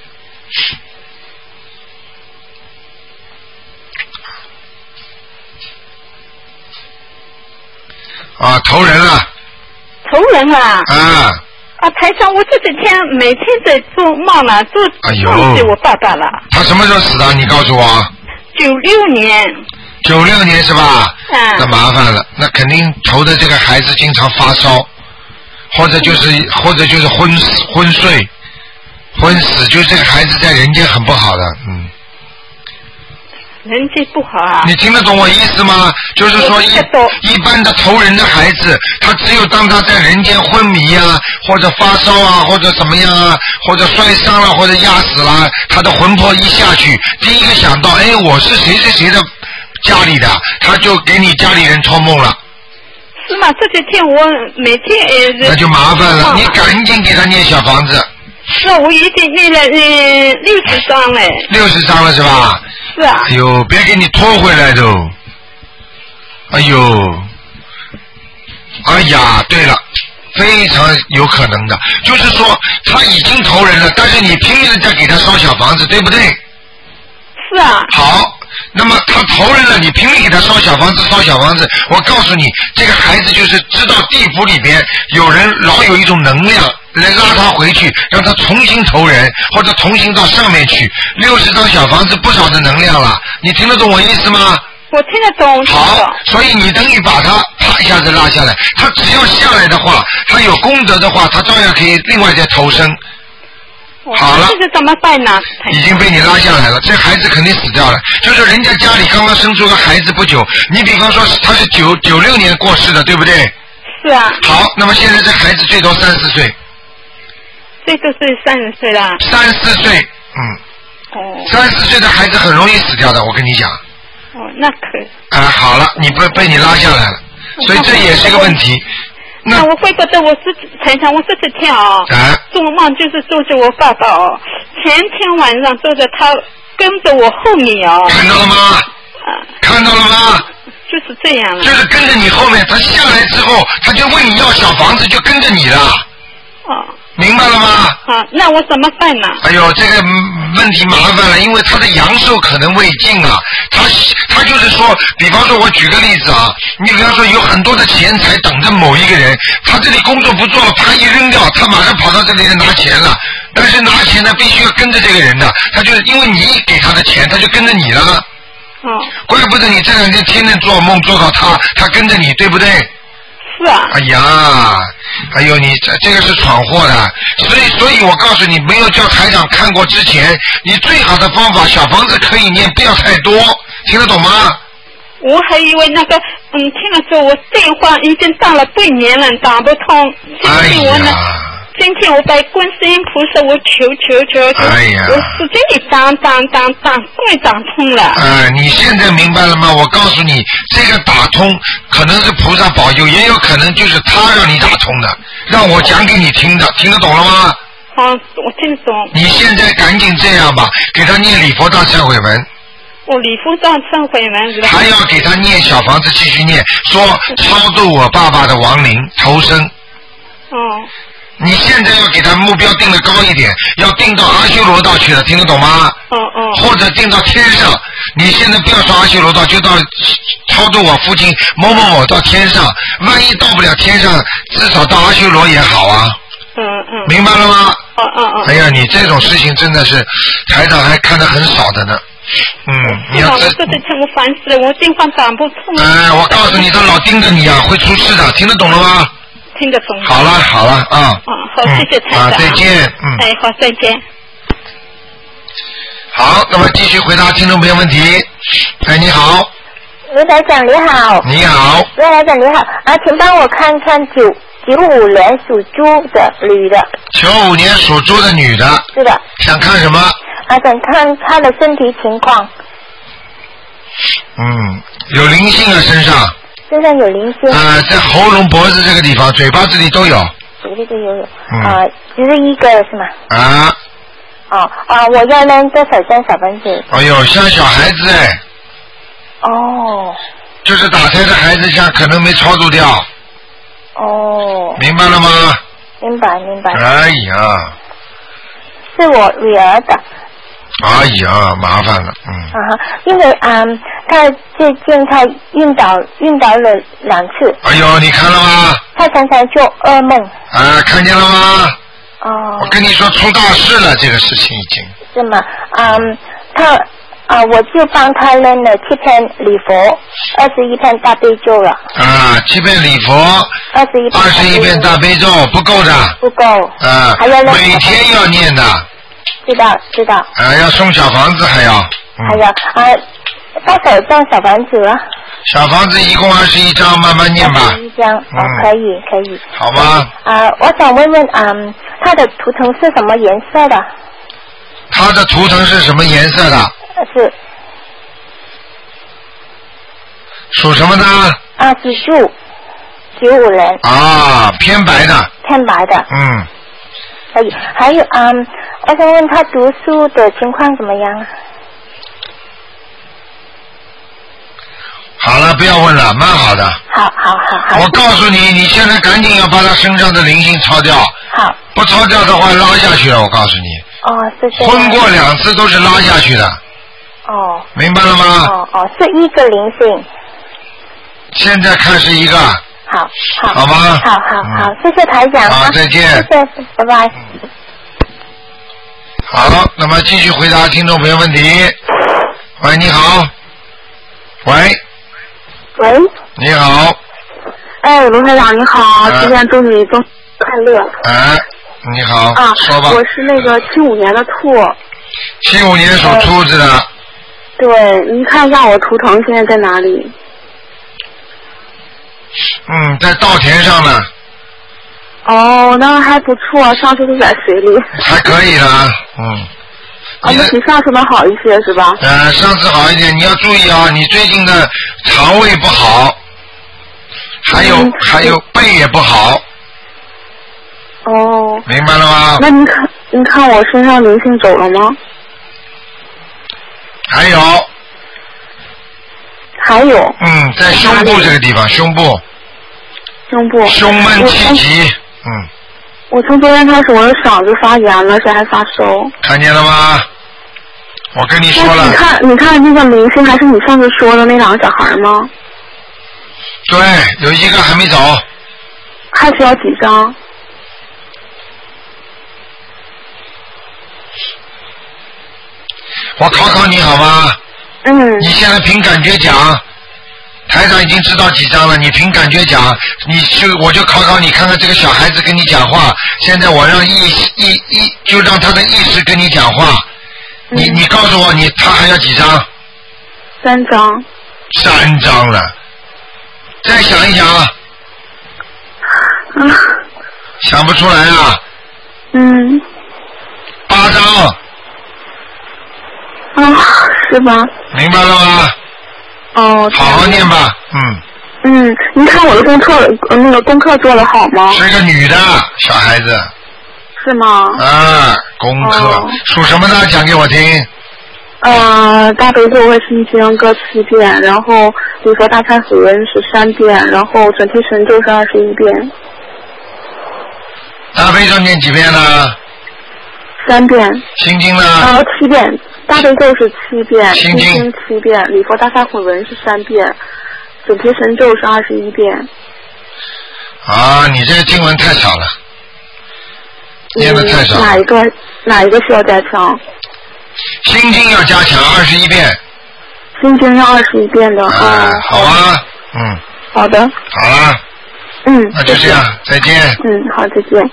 啊，投人了。 投人啊。 啊。 啊，台长，我这几天每天在做梦了，做梦记我爸爸了。 他什么时候死的？你告诉我。 九六年。 九六年是吧？ 啊。 那麻烦了，那肯定投的这个孩子经常发烧，或者就是或者就是昏昏睡、昏死，就是这个孩子在人间很不好的，嗯。 人间不好啊！ 你听得懂我意思吗？就是说一一般的投人的孩子，他只有当他在人间昏迷啊，或者发烧啊，或者怎么样啊，或者摔伤了，或者压死了，他的魂魄一下去，第一个想到，哎，我是谁谁谁的家里的，他就给你家里人托梦了。 是吗？这几天我每天呃。 那就麻烦了，你赶紧给他念小房子。 是啊，我已经念了呃六十张了。 六十张了是吧？ 是啊。 哎呦，别给你拖回来都。哎呦，哎呀，对了，非常有可能的，就是说他已经投人了，但是你拼命的在给他烧小房子，对不对？ 是啊。 好。那么他投人了，你拼命给他烧小房子，烧小房子。我告诉你，这个孩子就是知道地府里边有人老有一种能量来拉他回去，让他重新投人，或者重新到上面去。六十张小房子不少的能量了，你听得懂我意思吗？ 我听得懂。 好，所以你等于把他啪一下子拉下来，他只要下来的话，他有功德的话，他照样可以另外再投生。好了， 这是怎么办呢？ 已经被你拉下来了，这孩子肯定死掉了。就是人家家里刚刚生出个孩子不久，你比方说他是九九六年过世的，对不对？ 是啊。 好，那么现在这孩子最多三四岁。 最多是三十岁了。 三四岁，嗯。 哦。 三四岁的孩子很容易死掉的，我跟你讲。 哦，那可。 啊，好了，你被被你拉下来了，所以这也是个问题。 那我会觉得我是常常我这几天啊， 啊做梦就是做着我爸爸哦，前天晚上做着他跟着我后面哦。 看到了吗？ 啊。看到了吗？ 就是这样了。 就是跟着你后面，他下来之后，他就问你要小房子，就跟着你了。 哦。 明白了吗？ 啊，那我怎么办呢？ 哎呦，这个问题麻烦了，因为他的阳寿可能未尽啊。他他就是说，比方说，我举个例子啊，你比方说有很多的钱财等着某一个人，他这里工作不做了，啪一扔掉，他马上跑到这里来拿钱了。但是拿钱呢，必须要跟着这个人的，他就是因为你给他的钱，他就跟着你了。 哦。 怪不得你这两天天天做梦做到他，他跟着你，对不对？ 是啊。 哎呀，哎呦，你这这个是闯祸的，所以所以我告诉你，没有叫台长看过之前，你最好的方法，小房子可以念，不要太多，听得懂吗？ 我还以为那个，嗯，听了说我电话已经打了半年了，打不通。 哎呀。 今天我拜观世音菩萨，我求求求求， 哎呀， 我使劲地打打打打，终于打通了。 哎，你现在明白了吗？我告诉你，这个打通可能是菩萨保佑，也有可能就是他让你打通的，让我讲给你听的，听得懂了吗？ 好，我听得懂。 你现在赶紧这样吧，给他念礼佛大忏悔文。 我礼佛大忏悔文是吧？ 还要给他念小房子，继续念，说超度我爸爸的亡灵投生。 哦。 你现在要给他目标定得高一点，要定到阿修罗道去了，听得懂吗？ 哦哦。 或者定到天上，你现在不要说阿修罗道，就到超度我父亲某某某到天上，万一到不了天上，至少到阿修罗也好啊。 嗯嗯。 明白了吗？ 哦哦哦。 哎呀，你这种事情真的是台长还看得很少的呢。嗯，你要这。我这次我烦死了，我电话打不通。 哎，我告诉你，他老盯着你啊，会出事的，听得懂了吗？ 听得懂。 好了好了啊。 嗯，好，谢谢台长。 啊，再见。嗯。 哎，好，再见。 好，那么继续回答听众朋友问题。哎，你好。 卢台长你好。 你好。 卢台长你好，啊，请帮我看看九九五年属猪的女的。 九五年属猪的女的。 是的。 想看什么？ 啊，想看她的身体情况。 嗯，有灵性啊，身上。 身上有灵性。 啊、呃，在喉咙、脖子这个地方、嘴巴这里都有。 这里都有有。 嗯。 啊、呃，只是一个是吗？ 啊。 哦啊，我要呢多少张小房子？ 哎呦，像小孩子哎。 哦。 就是打胎的孩子，像可能没超度掉。 哦。 明白了吗？ 明白明白。 哎呀。 是我女儿的。 哎呀，麻烦了，嗯。 啊，因为嗯，她最近她晕倒晕倒了两次。 哎呦，你看了吗？ 她常常做噩梦。 啊，看见了吗？ 哦。 我跟你说，出大事了，这个事情已经。 是吗？嗯，她啊，我就帮她扔了七片礼佛，二十一片大悲咒了。 啊，七片礼佛。 二十一。 二十一片大悲咒不够的。 不够。 啊。 还要每天要念的。 知道知道。 啊，要送小房子还要。嗯、 还要啊，多少张小房子啊？ 小房子一共二十一张，慢慢念吧。 二十一张， 嗯、 哦，可以可以。 好吧。 啊，我想问问，嗯，它的图腾是什么颜色的？ 它的图腾是什么颜色的？ 是。 属什么的？ 啊，属猪，九五年。 啊，偏白的。 偏白的。 嗯。 可以，还有嗯，我想问他读书的情况怎么样？ 好了，不要问了，蛮好的。 好好好好。 我告诉你，你现在赶紧要把他身上的灵性抄掉。 好。 不抄掉的话，拉下去了。我告诉你。 哦，是这样。 昏过两次都是拉下去的。 哦。 明白了吗？ 哦哦，是一个灵性。 现在看是一个。 好，好， 好吗？ 好好好，谢谢台长。 好，再见。 谢谢，拜拜。 好，那么继续回答听众朋友问题。喂，你好。喂。 喂。 你好。 哎，卢台长你好，今天祝你中快乐。 哎，你好。 啊， 说吧。 我是那个七五年的兔。 七五年属兔子的。呃、 对，您看一下我图腾现在在哪里？ 嗯，在稻田上呢。 哦，那还不错，上次是在水里。 还可以的，嗯。 啊，那比上次能好一些是吧？ 呃，上次好一点，你要注意啊，你最近的肠胃不好，还有、嗯、还有背也不好。 哦。 明白了吗？ 那您看，您看我身上灵性走了吗？ 还有。 还有。 嗯，在胸部这个地方，胸部。 胸部。 胸闷气急，嗯。 我从昨天开始，我的嗓子发炎了，而且还发烧。 看见了吗？我跟你说了。 你看，你看那个明星，还是你上次说的那两个小孩吗？ 对，有一个还没走。 还需要几张？ 我考考你好吗？ 嗯。 你现在凭感觉讲。台长已经知道几张了，你凭感觉讲，你就我就考考你，看看这个小孩子跟你讲话。现在我让意意意，就让他的意识跟你讲话。嗯、你你告诉我，你他还要几张？ 三张。 三张了，再想一想。 嗯。 想不出来啊。 嗯。 八张。 啊，是吧？ 明白了吗？ 哦， 好好念吧，嗯。 嗯，您看我的功课，呃，那个功课做得好吗？ 是个女的小孩子。 是吗？ 啊，功课、哦、属什么的？讲给我听。 呃，大悲咒和心经各七遍，然后你说大忏悔文是三遍，然后准提神咒是二十一遍。 大悲咒念几遍呢？ 三遍。 心经呢？ 呃，七遍。大悲咒是七遍， 心经七遍，礼佛大忏悔文是三遍，准提神咒是二十一遍。 啊，你这个经文太少了，念的太少了。 哪一个哪一个需要加强？ 心经要加强二十一遍。 心经要二十一遍的。 啊，好啊，嗯。 好的。 好了。 嗯， 那就这样，再见。 嗯，好，再见。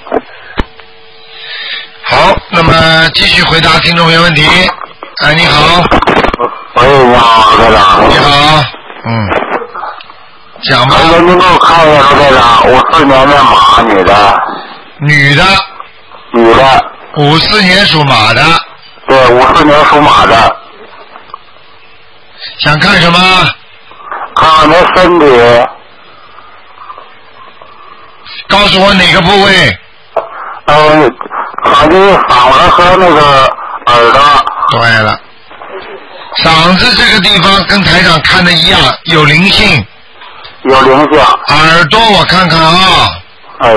好，那么继续回答听众朋友问题。哎，你好。 喂，你好，罗台长。 你好，嗯，讲吧。 哎，您给我看一下，罗台长，五四年的马，女的。 女的。 女的。 五四年属马的。 对，五四年属马的。 想看什么？ 看看她身体。 告诉我哪个部位？ 呃，好像嗓子和那个耳朵。 对了，嗓子这个地方跟台长看的一样，有灵性。 有灵性。 耳朵我看看啊。 哎。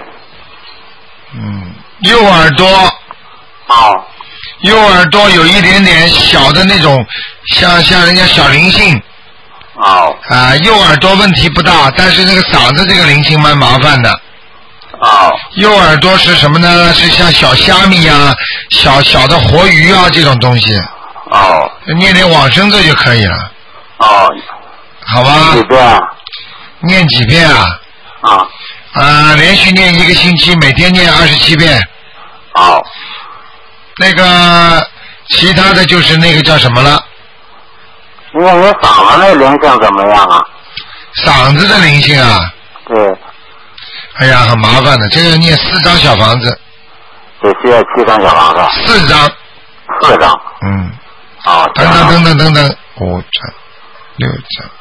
嗯，右耳朵。 哦。 右耳朵有一点点小的那种，像像人家小灵性。 哦。 啊，右耳朵问题不大，但是那个嗓子这个灵性蛮麻烦的。 哦。 右耳朵是什么呢？是像小虾米啊、小小的活鱼啊这种东西。 哦。 念点往生咒就可以了。 哦。 好吧。 几遍？ 念几遍啊？ 啊。 啊，连续念一个星期，每天念二十七遍。 哦。 那个其他的就是那个叫什么了？ 你看你嗓子那灵性怎么样啊？ 嗓子的灵性啊？ 对。 哎呀，很麻烦的，这个念四张小房子。 得需要七张小房子。 四张。 四张。 嗯。 啊。 等等等等等等，五张，六张。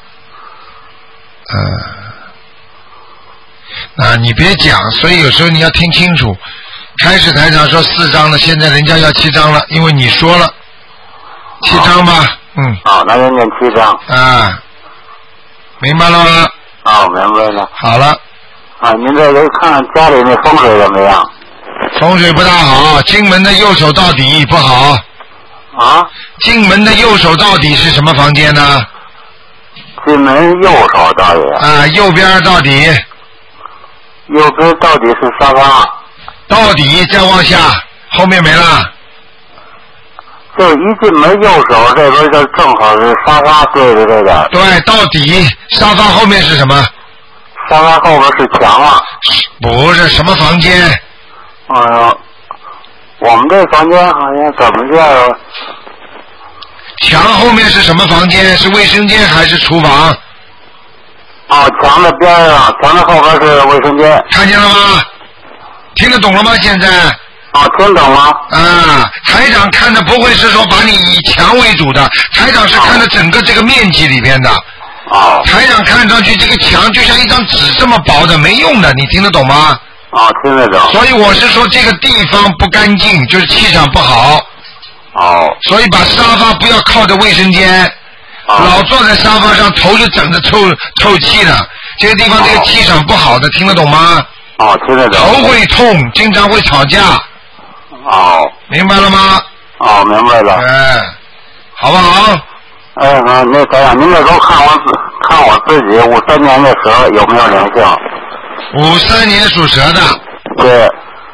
呃，啊，你别讲，所以有时候你要听清楚。开始台长说四张了，现在人家要七张了，因为你说了七张吧，嗯。 好，那就念七张。 啊，明白了吗？ 啊，明白了。 好了。 啊，您这个看看家里那风水怎么样？ 风水不大好，进门的右手到底不好。 啊？ 进门的右手到底是什么房间呢？ 进门右手到底。 啊，右边到底。 右边到底是沙发。 到底再往下，后面没了。 就一进门右手这边就正好是沙发对着这个。 对，到底沙发后面是什么？ 沙发后边是墙啊。 不是，什么房间？ 哎呀，我们这房间好像怎么叫？ 墙后面是什么房间？是卫生间还是厨房？ 哦，墙的边上，墙的后边是卫生间。 看见了吗？听得懂了吗？现在？ 啊，听懂了。 啊，台长看的不会是说把你以墙为主的，台长是看的整个这个面积里边的。 哦。 台长看上去这个墙就像一张纸这么薄的，没用的，你听得懂吗？ 啊，听得懂。 所以我是说这个地方不干净，就是气场不好。 哦。 所以把沙发不要靠着卫生间，哦、老坐在沙发上，头就整着透透气了。这个地方这个气场不好的，听得懂吗？ 哦，听得懂。 头会痛，经常会吵架。 哦。 明白了吗？ 哦，明白了。 哎，好不好？ 哎，那那咱俩，您再给我看我自看我自己五三年的蛇有没有灵性？ 五三年属蛇的。 对。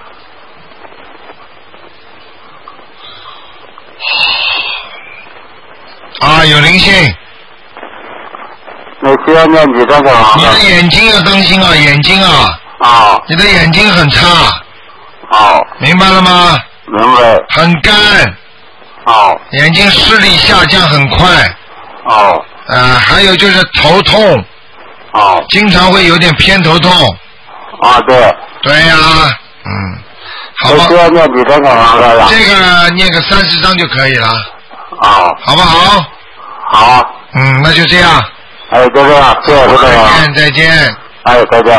啊，有灵性。 那需要念几张小房子？ 你的眼睛要当心啊，眼睛啊。 哦。 你的眼睛很差。 哦。 明白了吗？ 明白。 很干。 哦。 眼睛视力下降很快。 哦。 啊，还有就是头痛。 哦。 经常会有点偏头痛。 啊，对。 对呀、啊，嗯。好吧。 需要念几张小房子了？ 这个念个三十张就可以了。 哦。 好不好？ 好。 嗯，那就这样。 哎，就这样，谢谢卢队长。 再见，再见。 哎，再见。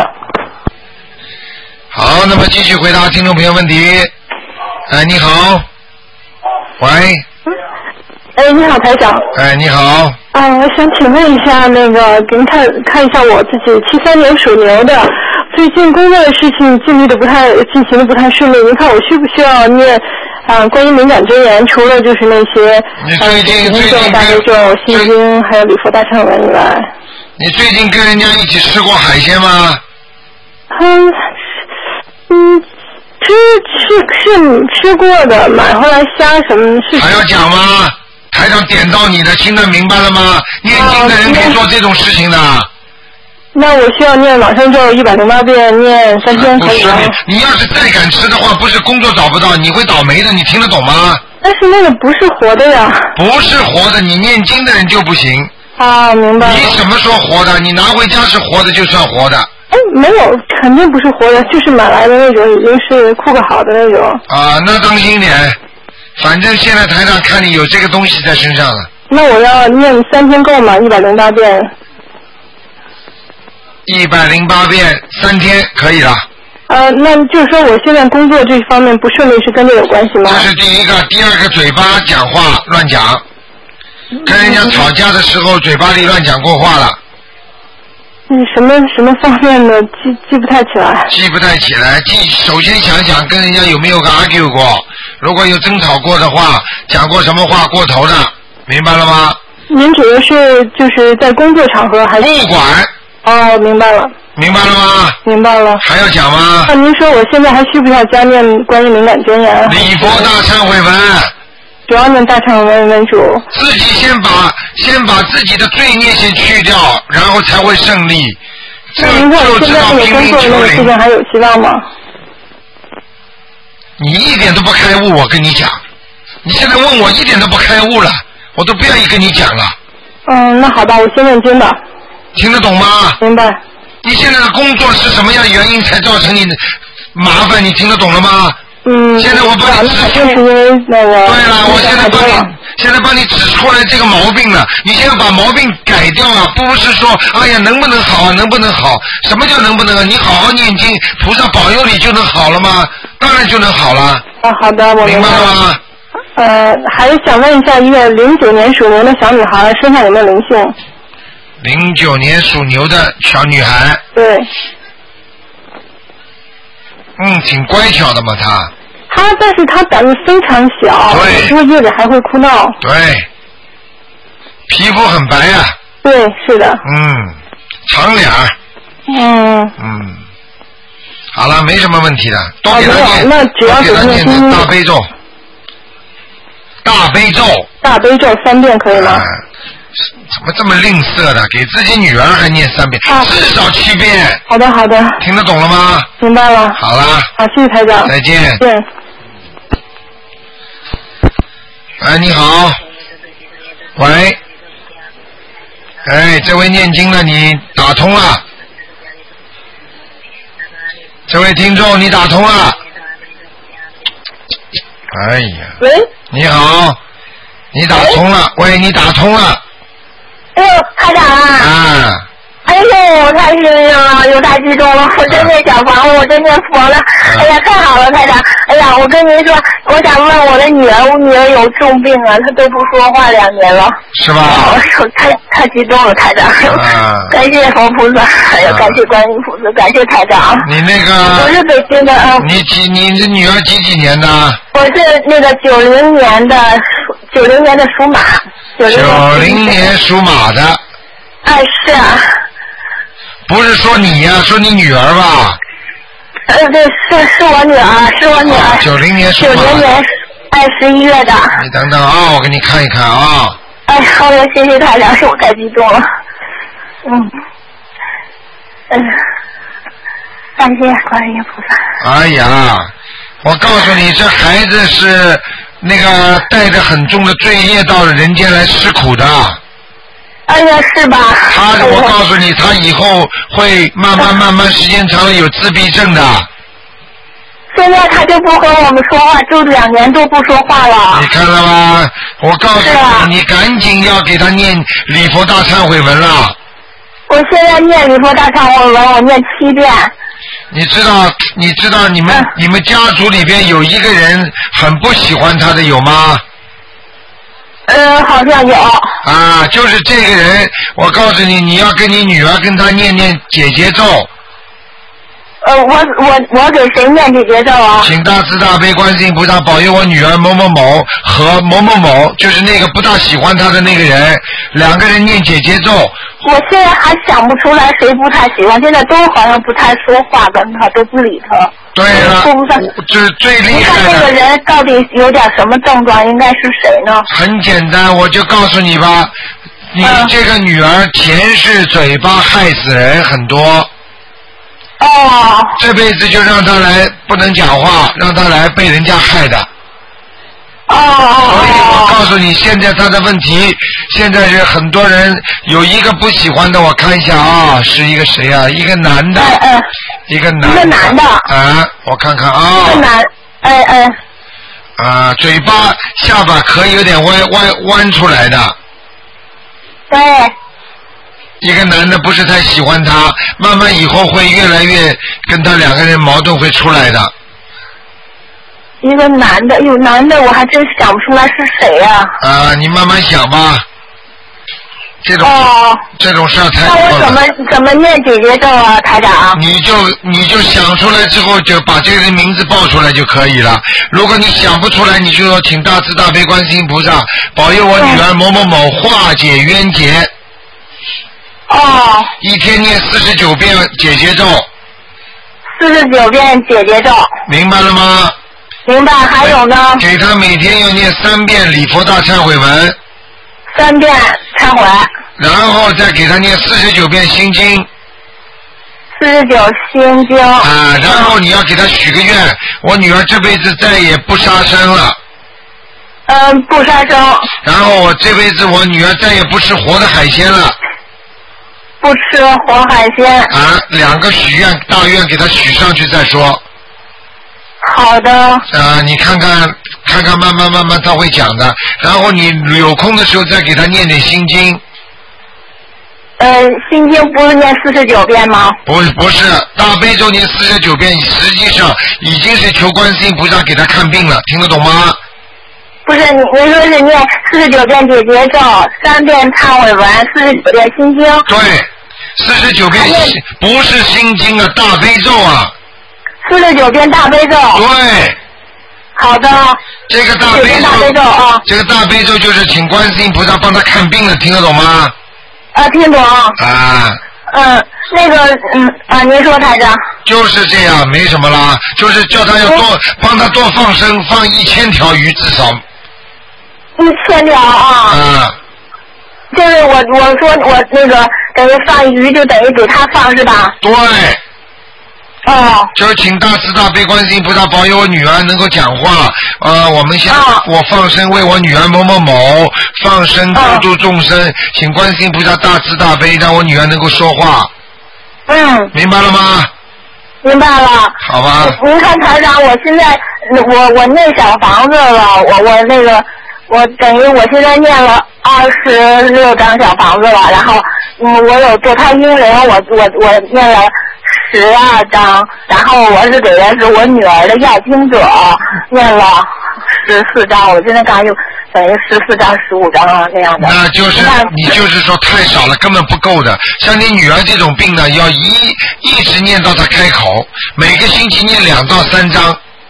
好，那么继续回答听众朋友问题。哎，你好。喂。 哎，你好，台长。 哎，你好。 啊，我想请问一下，那个给您看看一下我自己，七三年属牛的，最近工作的事情尽力的不太进行的不太顺利，您看我需不需要念啊关于敏感真言，除了就是那些呃心咒、大悲咒、心经还有礼佛大忏文以外？ 你最近跟人家一起吃过海鲜吗？ 嗯嗯，吃吃是吃过的，买回来虾什么是。 还要讲吗？台长点到你的，听得明白了吗？念经的人可以做这种事情的。 那我需要念往生咒一百零八遍，念三天可以吗？ 你要是再敢吃的话，不是工作找不到，你会倒霉的，你听得懂吗？ 但是那个不是活的呀。 不是活的，你念经的人就不行。 啊，明白了。 你什么说活的？你拿回家是活的就算活的。 哎，没有，肯定不是活的，就是买来的那种，已经是酷个好的那种。 啊，那当心点，反正现在台上看你有这个东西在身上了。 那我要念三天够吗？一百零八遍。 一百零八遍，三天可以了。 呃，那就是说我现在工作这方面不顺利，是跟这有关系吗？ 这是第一个，第二个嘴巴讲话乱讲，跟人家吵架的时候嘴巴里乱讲过话了。 你什么什么方面的记记不太起来？ 记不太起来，记首先想想跟人家有没有个 argue 过，如果有争吵过的话，讲过什么话过头的，明白了吗？ 您指的是就是在工作场合还是？ 不管。 哦，明白了。 明白了吗？ 明白了。 还要讲吗？ 那您说我现在还需不需要加念关于敏感真言？ 礼佛大忏悔文。 主要念大忏悔文为主。 自己先把先把自己的罪孽先去掉，然后才会胜利。 那您看我现在这个工作那个事情还有希望吗？ 你一点都不开悟，我跟你讲，你现在问我一点都不开悟了，我都不愿意跟你讲了。 嗯，那好吧，我先念经吧。 听得懂吗？ 明白。 你现在的工作是什么样的原因才造成你的麻烦？你听得懂了吗？ 嗯。 现在我帮你指出。 就是因为那个。 对了，我现在帮你，现在帮你指出来这个毛病了。你现在把毛病改掉了，不是说哎呀能不能好啊，能不能好？什么叫能不能？你好好念经，菩萨保佑你就能好了吗？当然就能好了。 啊，好的，我明白了吗？ 呃，还想问一下，一个零九年属牛的小女孩身上有没有灵性？ 零九年属牛的小女孩。 对。 嗯，挺乖巧的嘛，她。 她，但是她胆子非常小， 对， 有时候夜里还会哭闹。 对。皮肤很白啊。 对，是的。 嗯，长脸儿。 嗯。 嗯。好了，没什么问题的，多给他念，那只要给他念成大悲咒。大悲咒。 大悲咒三遍可以吗？ 啊怎么这么吝啬的？给自己女儿还念三遍，啊、至少七遍。 好的，好的。 听得懂了吗？ 明白了。 好了。 好，谢谢台长。 再见。 对。 哎，你好。喂。哎，这位念经的你打通了。这位听众你打通了。哎呀。 喂。 你好。你打通了。喂，你打通了。 哎呦，台长啊！ 啊！ 哎呦，太幸运了，又太激动了！我真念小房子，我真念佛了。哎呀，太好了，台长！哎呀，我跟您说，我想问我的女儿，我女儿有重病啊，她都不说话两年了。 是吧？ 哎呦，太太激动了，台长！啊、感谢佛菩萨，还有感谢观音菩萨，感谢台长。 你那个？ 我是北京的啊。 你几？你这女儿几几年的？ 我是那个九零年的属九零年的属马。 九零年属马的。 哎，是啊。 不是说你呀、啊，说你女儿吧？ 呃，对，是是我女儿，是我女儿。 九零年属马。 九零年，哎，十一月的。 你等等啊，我给你看一看啊。 哎，好的，谢谢台长，是我太激动了。嗯，嗯，感谢观音菩萨。 哎呀，我告诉你，这孩子是那个带着很重的罪业到了人间来吃苦的。 哎呀，是吧？ 他，我告诉你，他以后会慢慢慢慢时间长了有自闭症的。 现在他就不和我们说话，就两年都不说话了。 你看了吗？我告诉你，啊、你赶紧要给他念礼佛大忏悔文了。 我现在念礼佛大忏悔文，我念七遍。 你知道，你知道你们、嗯、你们家族里边有一个人很不喜欢他的，有吗？ 呃，好像有。 啊，就是这个人，我告诉你，你要跟你女儿跟他念念姐姐咒。 呃，我我我给谁念姐姐咒啊？ 请大慈大悲观世音菩萨保佑我女儿某某某和某某某，就是那个不大喜欢他的那个人，两个人念姐姐咒。 我现在还想不出来谁不太喜欢，现在都好像不太说话，跟他都不理他。 对了，这最厉害的。 你看这个人到底有点什么症状？应该是谁呢？ 很简单，我就告诉你吧， 你这个女儿前世嘴巴害死人很多。 哦。 这辈子就让她来不能讲话，让她来被人家害的。 哦哦。 所以我告诉你，现在她的问题，现在是很多人有一个不喜欢的，我看一下啊，是一个谁啊？一个男的。 哎哎。 一个男的。 一个男的。 啊，我看看啊。 一个男，哎哎。 啊，嘴巴下巴可以有点弯弯弯出来的。 对。 一个男的不是太喜欢他，慢慢以后会越来越跟他两个人矛盾会出来的。 一个男的，有男的我还真想不出来是谁呀、 啊。啊，你慢慢想吧。这种、 哦、 这种事儿太多了。那我怎么怎么念姐姐咒啊，台长？ 你就你就想出来之后，就把这个人名字报出来就可以了。如果你想不出来，你就说请大慈大悲观世音菩萨保佑我女儿某某某化解冤结。 哦。 一天念四十九遍姐姐咒。 四十九遍姐姐咒。 明白了吗？ 明白。还有呢？ 给他每天要念三遍礼佛大忏悔文。 三遍忏悔。 然后再给他念四十九遍心经。 四十九心经。 啊，然后你要给他许个愿，我女儿这辈子再也不杀生了。 嗯，不杀生。 然后我这辈子我女儿再也不吃活的海鲜了。 不吃活海鲜。 啊，两个许愿大愿给他许上去再说。 好的。 啊，你看看看看，慢慢慢慢他会讲的。然后你有空的时候再给他念点心经。 呃，心经不是念四十九遍吗？ 不不是，大悲咒念四十九遍，实际上已经是求观世音菩萨给他看病了，听得懂吗？ 不是，你您说是念四十九遍姐姐咒，三遍忏悔文，四十九遍心经。 对，四十九遍不是心经啊，大悲咒啊。 四十九遍大悲咒。 对。 好的。 这个大悲咒， 大悲咒啊， 这个大悲咒就是请观世音菩萨帮他看病了，听得懂吗？ 啊，听懂。 啊。 嗯，那个，嗯啊，您说台长。 就是这样，没什么啦，就是叫他要多帮他多放生，放一千条鱼至少。 一千条啊。 嗯。 就是我我说我那个等于放鱼就等于给他放是吧？ 对。 哦。 就是请大慈大悲观世音菩萨保佑我女儿能够讲话。呃，我们现在、哦、我放生为我女儿某某某放生救度众生、哦，请观世音菩萨大慈大悲让我女儿能够说话。 嗯。 明白了吗？ 明白了。 好吧。 您看台长，我现在我我念小房子了，我我那个我等于我现在念了二十六张小房子了，然后嗯我有堕胎婴灵，我我我念了十二张，然后我是给的是我女儿的要经者，念了十四张，我现在刚又等于十四张、十五张那样的。 那就是你就是说太少了，根本不够的。像你女儿这种病呢，要一一直念到她开口，每个星期念两到三张。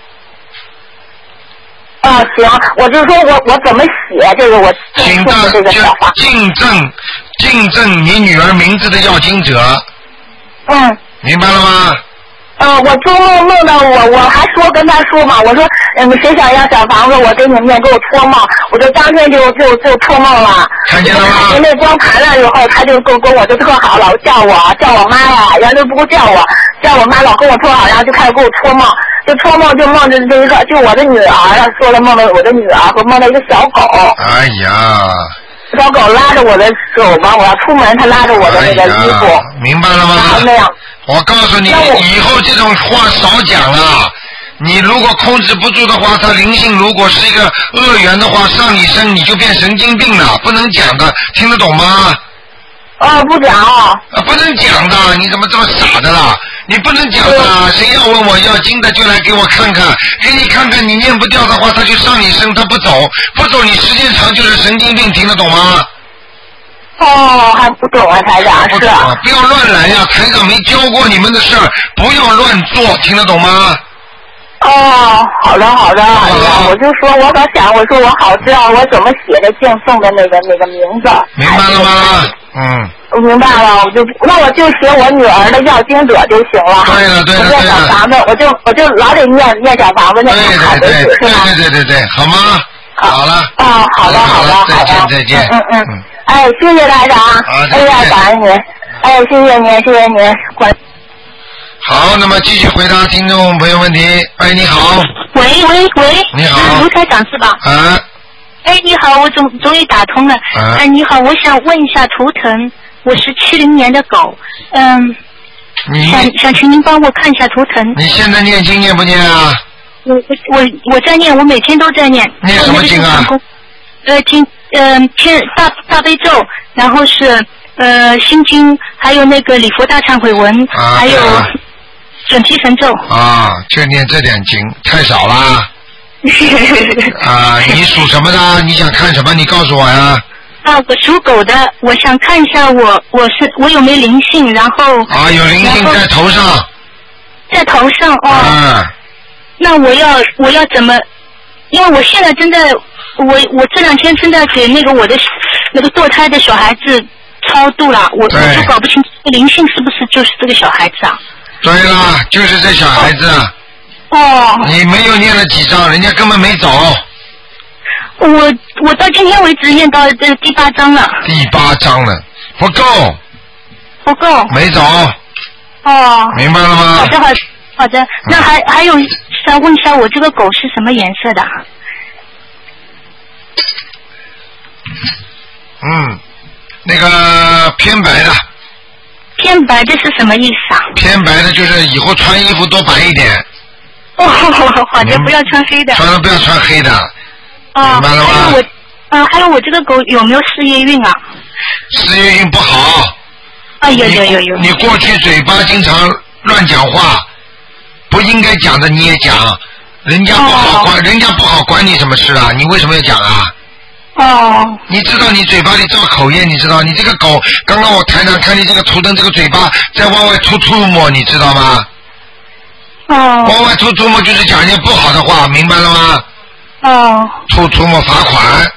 啊，行，我就说我我怎么写这个我请到这个小房敬赠敬赠你女儿名字的要经者。 嗯。 明白了吗？ 呃，我做梦梦到我，我还说跟他说嘛，我说嗯，谁想要小房子，我给你们念，给我托梦，我就当天就就就托梦了。 看见了吗？ 看见那光盘了以后，他就跟跟我就特好，老叫我叫我妈呀，原来不不叫我，叫我妈老跟我托好，然后就开始给我托梦，就托梦就梦着这一个，就我的女儿，说了梦到我的女儿和梦到一个小狗。 哎呀。 小狗拉着我的手嘛，我要出门，它拉着我的那个衣服。 哎、明白了吗？ 那样。 我告诉你，以后这种话少讲了。你如果控制不住的话，它灵性如果是一个恶缘的话，上你身你就变神经病了，不能讲的，听得懂吗？ 哦，不讲。啊， 不能讲的，你怎么这么傻的啦？你不能讲的，谁要问我要经的就来给我看看，给你看看，你念不掉的话，他就上你身，他不走，不走你时间长就是神经病，听得懂吗？ 哦，还不懂啊，台长是。 不要乱来呀，台长没教过你们的事儿，不要乱做，听得懂吗？ 哦，好的好的，哎呀，我就说我老想，我说我好知道我怎么写的敬送的那个那个名字。 明白了吗？嗯。 我明白了，我就那我就写我女儿的要经者就行了。 对了对了对了。 我念小房子，我就我就老得念念小房子，念好为止，是吧？ 对对对对对，好吗？好了。 啊，好的好的好的。 再见再见。 嗯嗯。 哎，谢谢台长。哎呀，感恩您。哎，谢谢您，谢谢您。关。 好，那么继续回答听众朋友问题。哎，你好。 喂喂喂。 你好。 卢台长是吧？ 啊。 哎，你好，我终终于打通了。 啊。 哎，你好，我想问一下图腾，我是七零年的狗，嗯。 你。 想想请您帮我看一下图腾。 你现在念经念不念啊？ 我我我在念，我每天都在念。 念什么经啊？ 呃，经呃天大大悲咒，然后是呃心经，还有那个礼佛大忏悔文， 啊、 还有准提神咒。 啊，就念这点经，太少啦。啊，你属什么的？你想看什么？你告诉我呀。 啊，我属狗的，我想看一下我我是我有没有灵性，然后。 啊，有灵性在头上。 在头上哦。 啊。 那我要我要怎么？因为我现在正在，我我这两天正在给那个我的那个堕胎的小孩子超度了，我我就搞不清楚灵性是不是就是这个小孩子啊？ 对啦，就是这小孩子。 哦。 你没有念了几章，人家根本没走。 我我到今天为止念到这第八章了。 第八章了，不够。 不够。 没走。 哦。 明白了吗？ 好的好的。好的，那还还有想问一下，我这个狗是什么颜色的？ 嗯，那个偏白的。 偏白的是什么意思啊？ 偏白的就是以后穿衣服多白一点。 哦，好的，不要穿黑的。 穿了不要穿黑的。 哦。 明白了吗？ 还有我，呃，还有我这个狗有没有事业运啊？ 事业运不好。 啊，有有有有。 你过去嘴巴经常乱讲话。不应该讲的你也讲，人家不好管，哦、人家不好管你什么事啊？你为什么要讲啊？ 哦。 你知道你嘴巴里造口业，你知道？你这个狗，刚刚我台上看你这个图腾，这个嘴巴在往外吐唾沫，你知道吗？ 哦。 往外吐唾沫就是讲人家不好的话，明白了吗？ 哦。 吐唾沫罚款。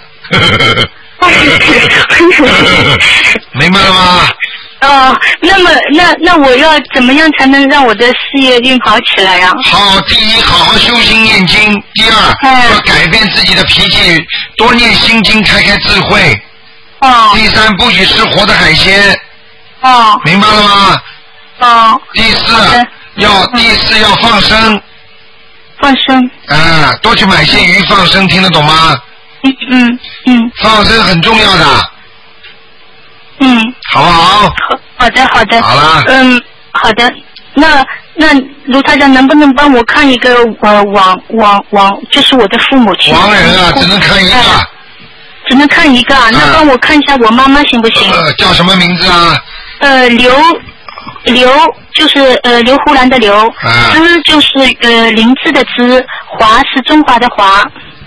明白了吗？ 哦，那么那那我要怎么样才能让我的事业运好起来呀、啊？ 好，第一，好好修心念经；第二，哎、要改变自己的脾气，多念心经，开开智慧。 哦。 第三，不许吃活的海鲜。 哦。 明白了吗？ 哦。 第四，要第四要放生。 放生。 啊，多去买些鱼放生，听得懂吗？ 嗯嗯嗯。 放生很重要的。 嗯， 好不好？ 好，好的，好的。 好了。 嗯，好的。那那卢台长能不能帮我看一个呃亡亡亡，就是我的父母亲？ 亡人啊，只能看一个。啊、 只能看一个啊？那帮我看一下我妈妈行不行？ 呃，叫什么名字啊？ 呃，刘刘就是呃刘胡兰的刘， 啊、 芝就是呃灵芝的芝，华是中华的华。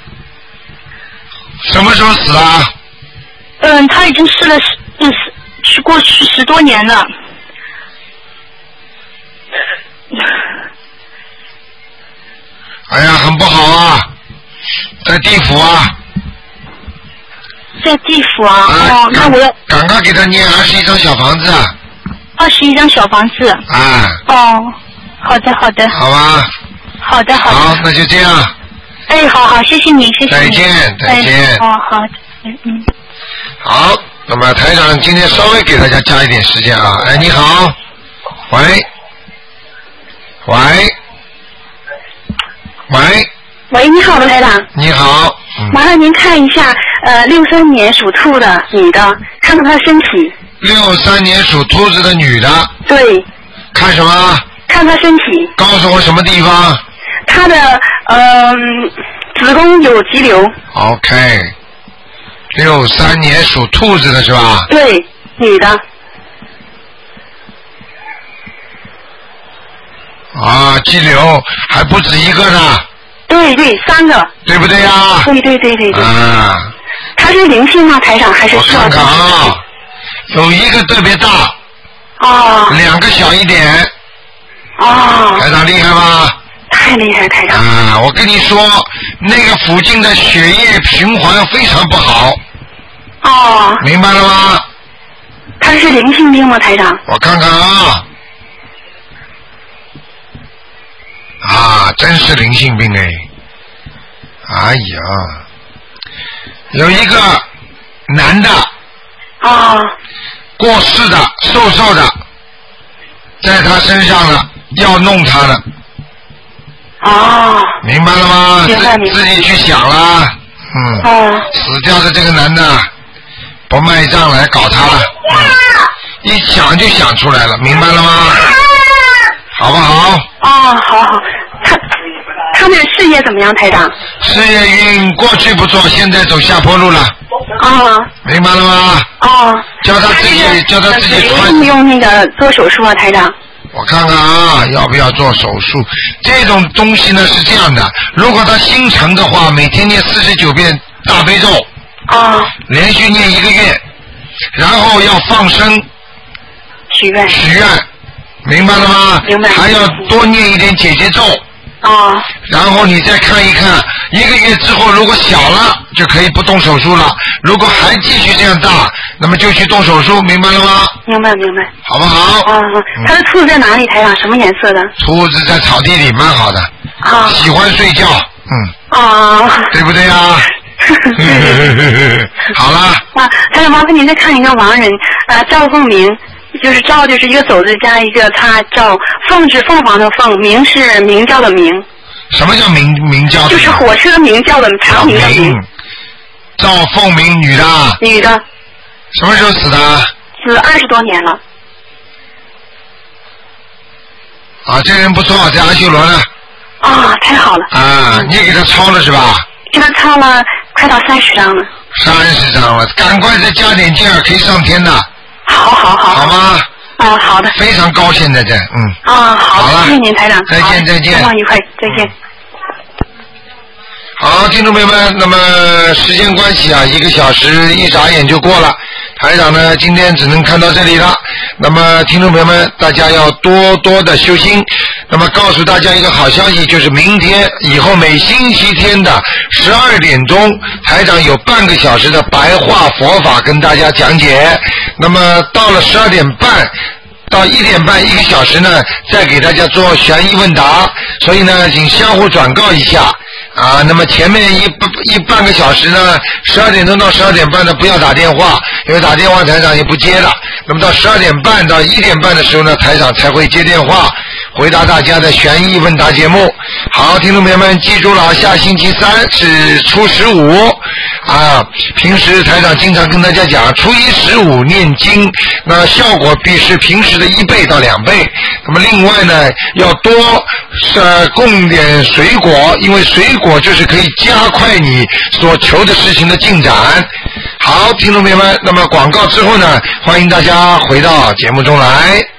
什么时候死啊？ 嗯，他已经死了十。嗯，是过去十多年了。 哎呀，很不好啊，在地府啊。 在地府啊？啊哦，那我要赶快给他念二十一张小房子。 二十一张小房子。 啊。 哦，好的，好的。 好吧。 好的，好的。 好，那就这样。 哎，好好，谢谢你，谢谢你。 再见，再见。 哎、哦，好，嗯嗯。 好。那么台长今天稍微给大家加一点时间啊！哎，你好，喂，喂，喂， 喂，你好，卢台长。 你好。 嗯、麻烦您看一下，呃，六三年属兔的女的，看看她身体。 六三年属兔子的女的。 对。 看什么？ 看她身体。 告诉我什么地方？ 她的呃子宫有肌瘤。 OK。六三年属兔子的是吧？ 对，女的。 啊，肌瘤还不止一个呢。 对对，三个。 对不对呀？ 对对对对对。 啊。 它是灵性吗？台长还是？ 我看看啊，有一个特别大。 哦。 两个小一点。 哦。 台长厉害吗？ 太厉害，台长。 啊，我跟你说，那个附近的血液循环非常不好。 哦。 明白了吗？ 他是灵性病吗，台长？ 我看看啊。啊，真是灵性病哎！哎呀，有一个男的， 啊。 过世的，瘦瘦的，在他身上了，要弄他了。 啊。 明白了吗？ 明白明白。 自己去想了，嗯。 啊。 死掉的这个男的不卖账来搞他了，嗯，一想就想出来了，明白了吗？好不好？ 啊，好好。他他们事业怎么样，台长？ 事业运过去不错，现在走下坡路了。 啊。 明白了吗？ 啊。 叫他自己，叫他自己穿。 用不用那个做手术啊，台长？ 我看看啊，要不要做手术？这种东西呢是这样的，如果他心诚的话，每天念四十九遍大悲咒。 啊。 连续念一个月，然后要放生。 许愿。 许愿。明白了吗？ 明白。 还要多念一点姐姐咒。 啊。 然后你再看一看，一个月之后如果小了，就可以不动手术了；如果还继续这样大，那么就去动手术，明白了吗？ 明白明白。 好不好？ 啊，他的兔子在哪里，台长？什么颜色的？ 兔子在草地里，蛮好的。 啊。 喜欢睡觉，嗯。 啊。 对不对啊？好了。 啊，台长，麻烦您再看一个亡人，啊，赵凤鸣。就是赵就是一个走字加一个他，赵凤是凤凰的凤，鸣是鸣叫的鸣。 什么叫鸣鸣叫的？ 就是火车鸣叫的长鸣的鸣。 赵凤鸣，女的。 女的。 什么时候死的？ 死二十多年了。 啊，这人不错，在阿修罗呢。 啊，太好了。 啊，你也给他抄了是吧？ 给他抄了，快到三十张了。 三十张了，赶快再加点劲儿，可以上天的。 好好好。 好吗？ 啊，好的。 非常高兴在这，嗯。 啊，好。 好了， 谢谢您，台长。 再见再见。 周末愉快，再见。 好，听众朋友们，那么时间关系啊，一个小时一眨眼就过了。台长呢，今天只能看到这里了。那么，听众朋友们，大家要多多的修心。那么，告诉大家一个好消息，就是明天以后每星期天的十二点钟，台长有半个小时的白话佛法跟大家讲解。那么，到了十二点半。到一点半一个小时呢，再给大家做悬疑问答，所以呢，请相互转告一下啊。那么前面一一半个小时呢，十二点钟到十二点半呢，不要打电话，因为打电话台长也不接了。那么到十二点半到一点半的时候呢，台长才会接电话，回答大家的悬疑问答节目。好，听众朋友们记住了，下星期三是初十五啊。平时台长经常跟大家讲，初一十五念经，那效果比是平时的一倍到两倍。那么另外呢，要多呃供点水果，因为水果就是可以加快你所求的事情的进展。好，听众朋友们，那么广告之后呢，欢迎大家回到节目中来。